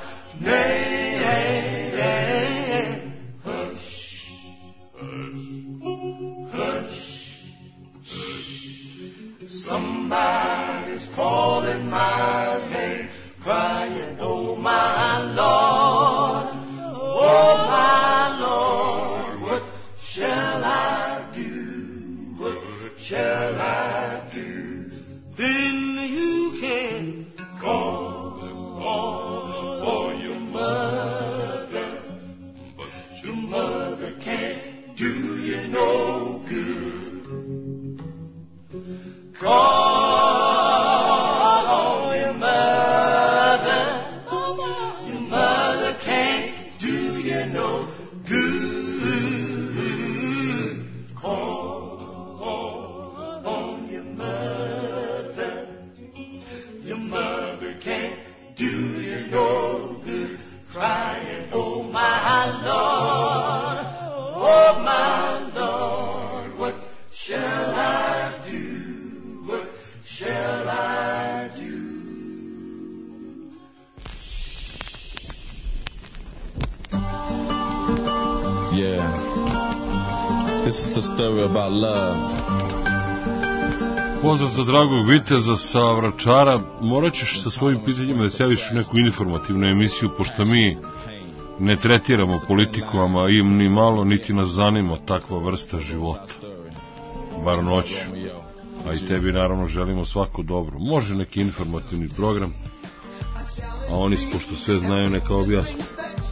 name. Hush, hush, somebody's calling my name, crying, oh my Lord, oh my Lord, what shall I do, what shall I do? Then you can call on for your mother, but your mother can't do you no good. Call on your mother, your mother can't do you no good. Call on your mother, your mother can't do you no good. Crying, oh my Lord, oh my Lord, what shall I do? What shall I do? Yeah, this is a story about love. Pozdrav za dragog viteza sa Vračara. Morat ćeš sa svojim pitanjima da se javiš u neku informativnu emisiju, pošto mi ne tretiramo politiku, ama im ni malo, niti nas zanima takva vrsta života. Bar noću. A i tebi naravno želimo svako dobro. Može neki informativni program, a oni, pošto sve znaju, neka objasne.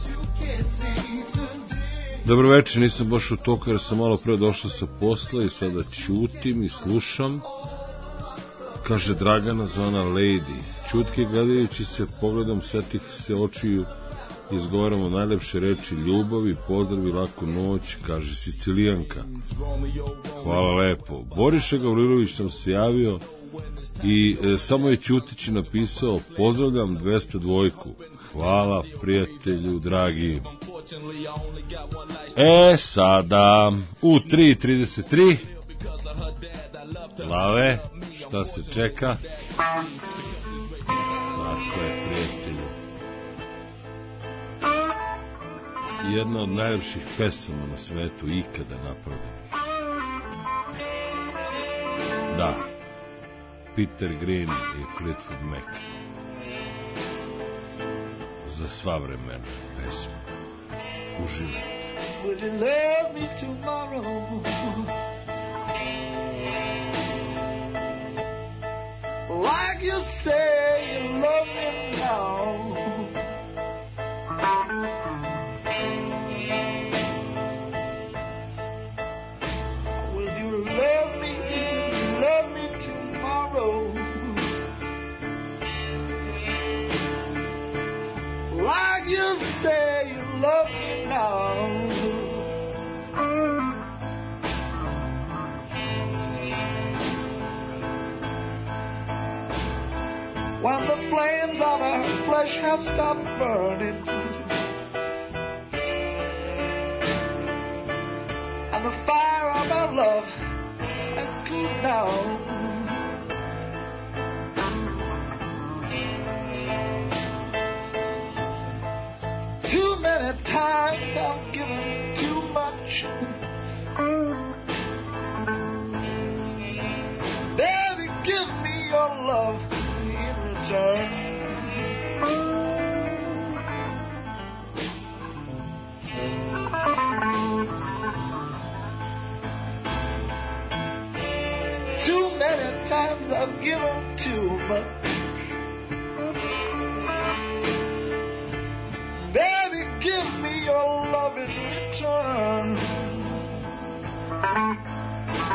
Dobro večer, nisam baš u toku jer sam malo pre došla sa posla i sada ćutim i slušam. Kaže Dragana, zvana Lady. Ćutke gledajući se, pogledom setih se očiju, izgovaramo najlepše reči ljubavi, pozdravi, laku noć, kaže Sicilijanka. Hvala lepo. Boriša Gavrilović nam se javio i e, samo je Ćutić napisao pozdravljam dvesta dva. Hvala prijatelju dragi. E sada u tri trideset tri Lave, šta se čeka? Tako je, prijatelju. Jedna od najljepših pesama na svetu ikada napravljenih. Da, Peter Green i Fleetwood Mac. Za sva vremena pesma. Uživajte. Will you love me tomorrow? Like you say you love me now. Will you love me, love me tomorrow? Like you say you love me now. When the flames of our flesh have stopped burning and the fire of our love has cooled down, too many times I've given too much. Baby, give me your love in return. Too many times I've given too much. Baby, give me your love in return.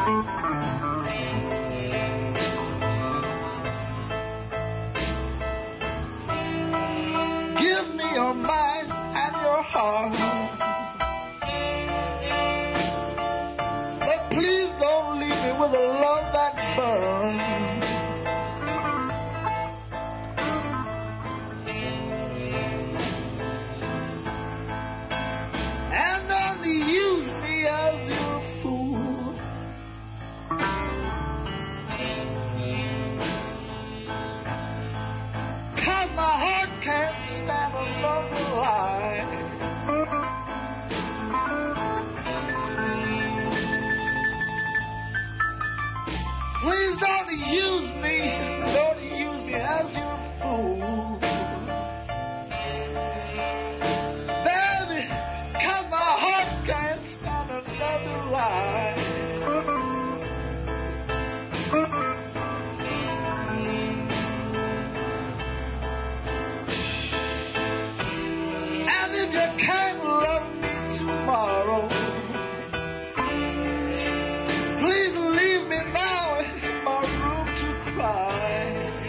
Give me your mind and your heart. But please don't leave me with a love that burns. And don't use me as your fool. Cause my heart can't stand another lie. Please don't use me, don't use me as your fool. Baby, cause my heart can't stand another lie. And if you can't love me tomorrow, please leave me now in my room to cry.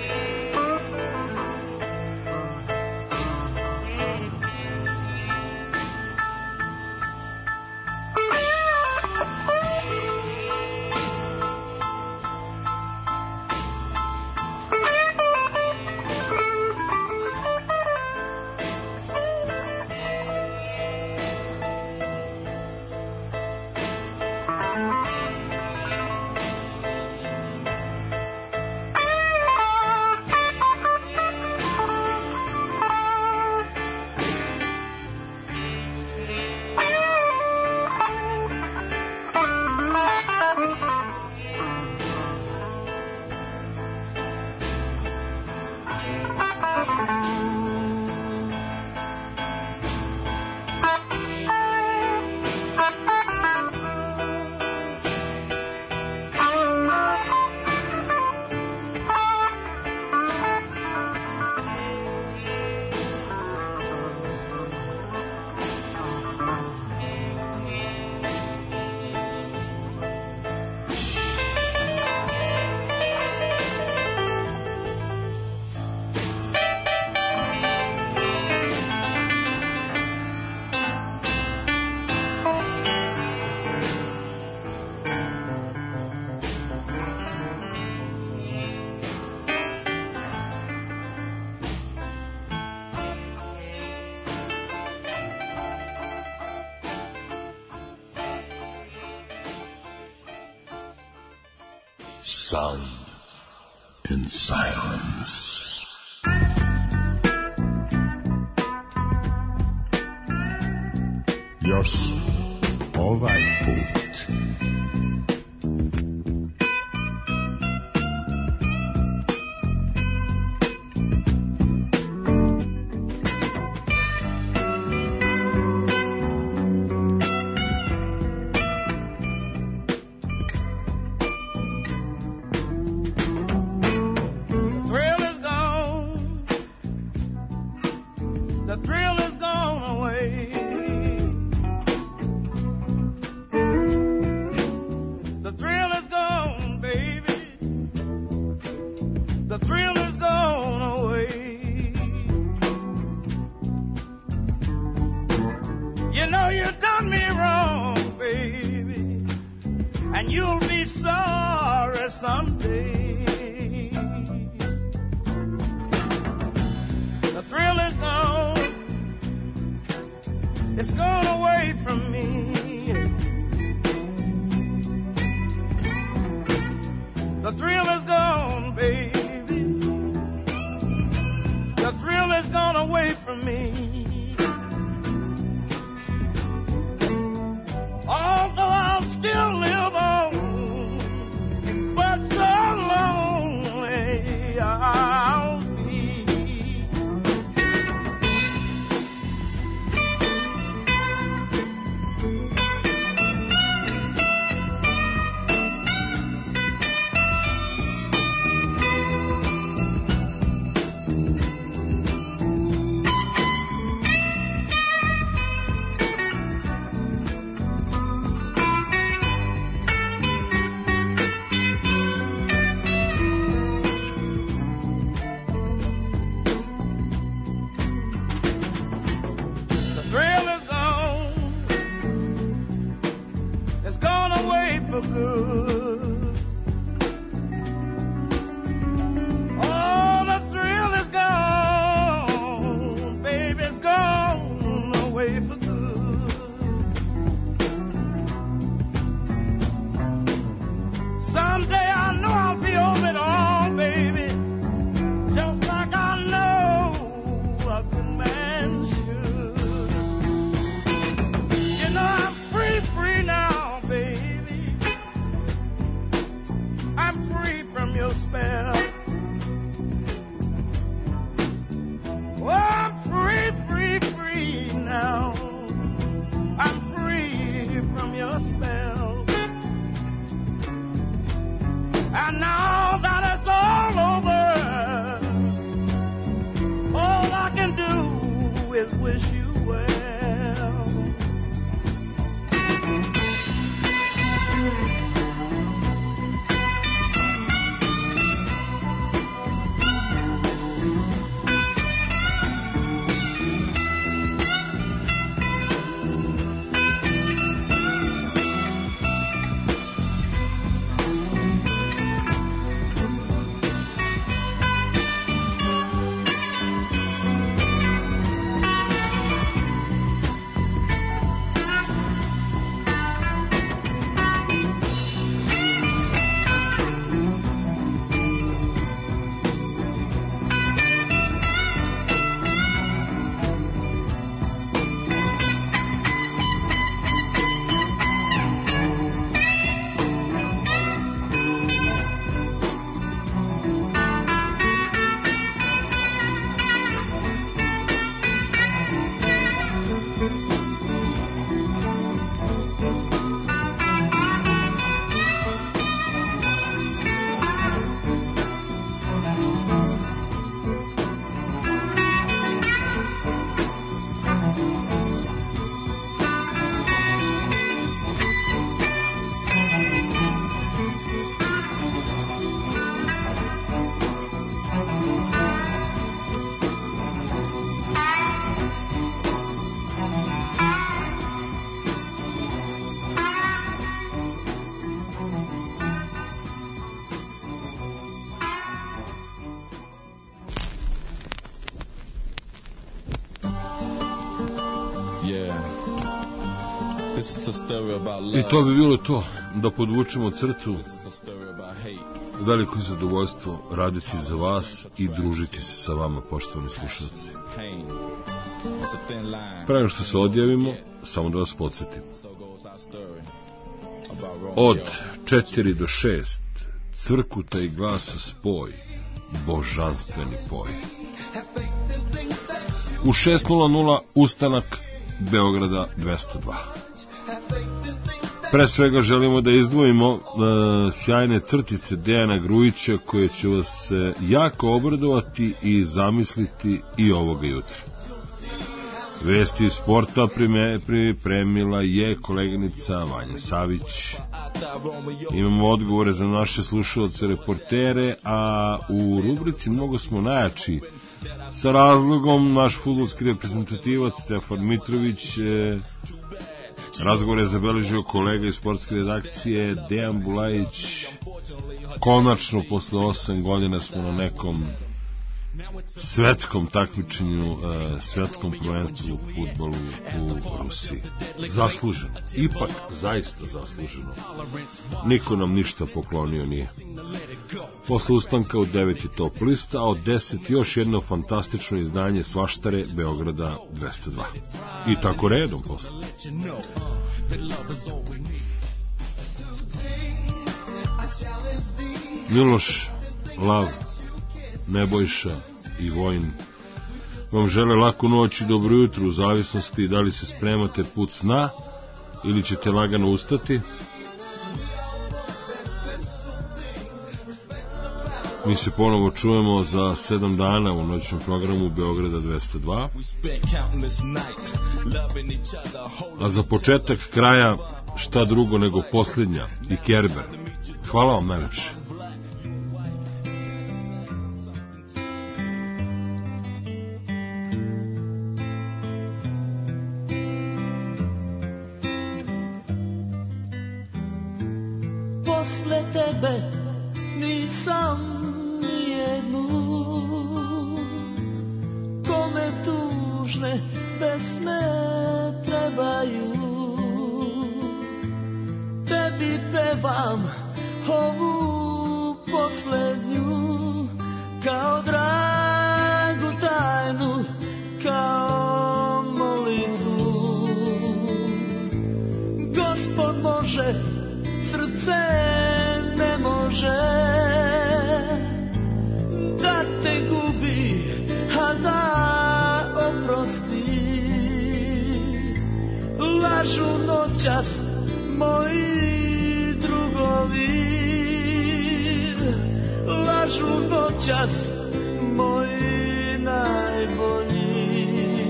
Sound and silence. Još ovaj put. for good. Oh, the thrill is gone, baby, it's gone away for good. Someday I know I'll be over it all, baby, just like I know a good man should. You know I'm free, free now, baby. I'm free from your spell. Oh, I'm free, free, free now. I'm free from your spell. And now that it's all over, all I can do is wish you well. I to bi bilo to, da podvučemo crtu. Veliko je zadovoljstvo raditi za vas i družiti se sa vama, poštovani slušalci. Pre nego što se odjavimo, samo da vas podsjetim. Od četiri do šest cvrkuta i glasa spoj, božanstveni poj. U šest nula nula ustanak Beograda dvesta dva. Pre svega želimo da izdvojimo uh, sjajne crtice Dejana Grujića koje će vas uh, jako obradovati i zamisliti i ovoga jutra. Vesti iz sporta pripremila je koleginica Vanja Savić. Imamo odgovore za naše slušalce reportere, a u rubrici Mnogo smo najjači sa razlogom naš fudbalski reprezentativac Stefan Mitrović e, razgovor je zabeležio kolega iz sportske redakcije Dejan Bulajić. Konačno posle osam godina smo na nekom svetskom takmičenju, svetskom prvenstvu u fudbalu u Rusiji. Zasluženo, ipak zaista zasluženo. Niko nam ništa poklonio nije. Posle ustanka u devet je top lista, a od deset još jedno fantastično izdanje Svaštare Beograda dvesta dva. I tako redom posle. Miloš, Lav, Nebojša i Vojin vam žele laku noć i dobro jutro, u zavisnosti da li se spremate put sna ili ćete lagano ustati. Mi se ponovo čujemo za sedam dana u noćnom programu Beograda dvesta dva. A za početak kraja šta drugo nego posljednja i Kerber. Hvala vam najlepše. posle tebe nisam nijednu. Kome tužne pesme trebaju, tebi pevam ovu poslednju, kao dragu tajnu, kao molitvu. Gospod može, srce ne može da te gubi, a da oprosti. Lažu noćas moji drugovi, lažu noćas moji najbolji.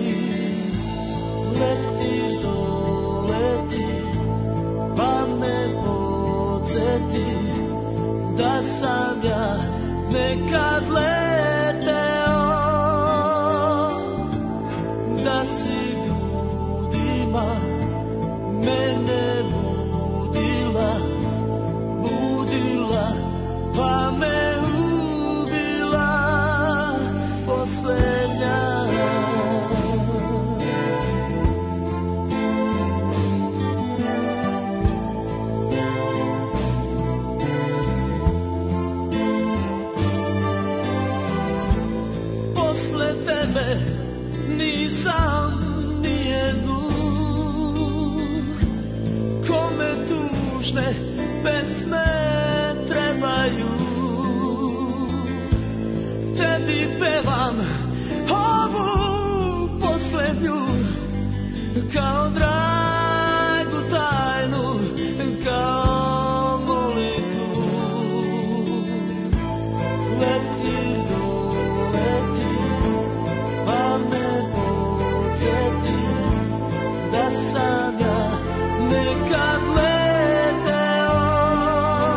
Leti doleti, pa me podsjeti da sam ja nekad leteo, da si ljudima mene budila, budila, pa me ubila posljednja. Posle tebe nisam nijednu. Kome tužne pesme trebaju, tebi pevam ovu poslednju, kao dragu tajnu, kao molitvu. Leti doleti, pa me podsjeti da sam ja nekad leteo,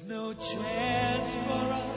no chance for us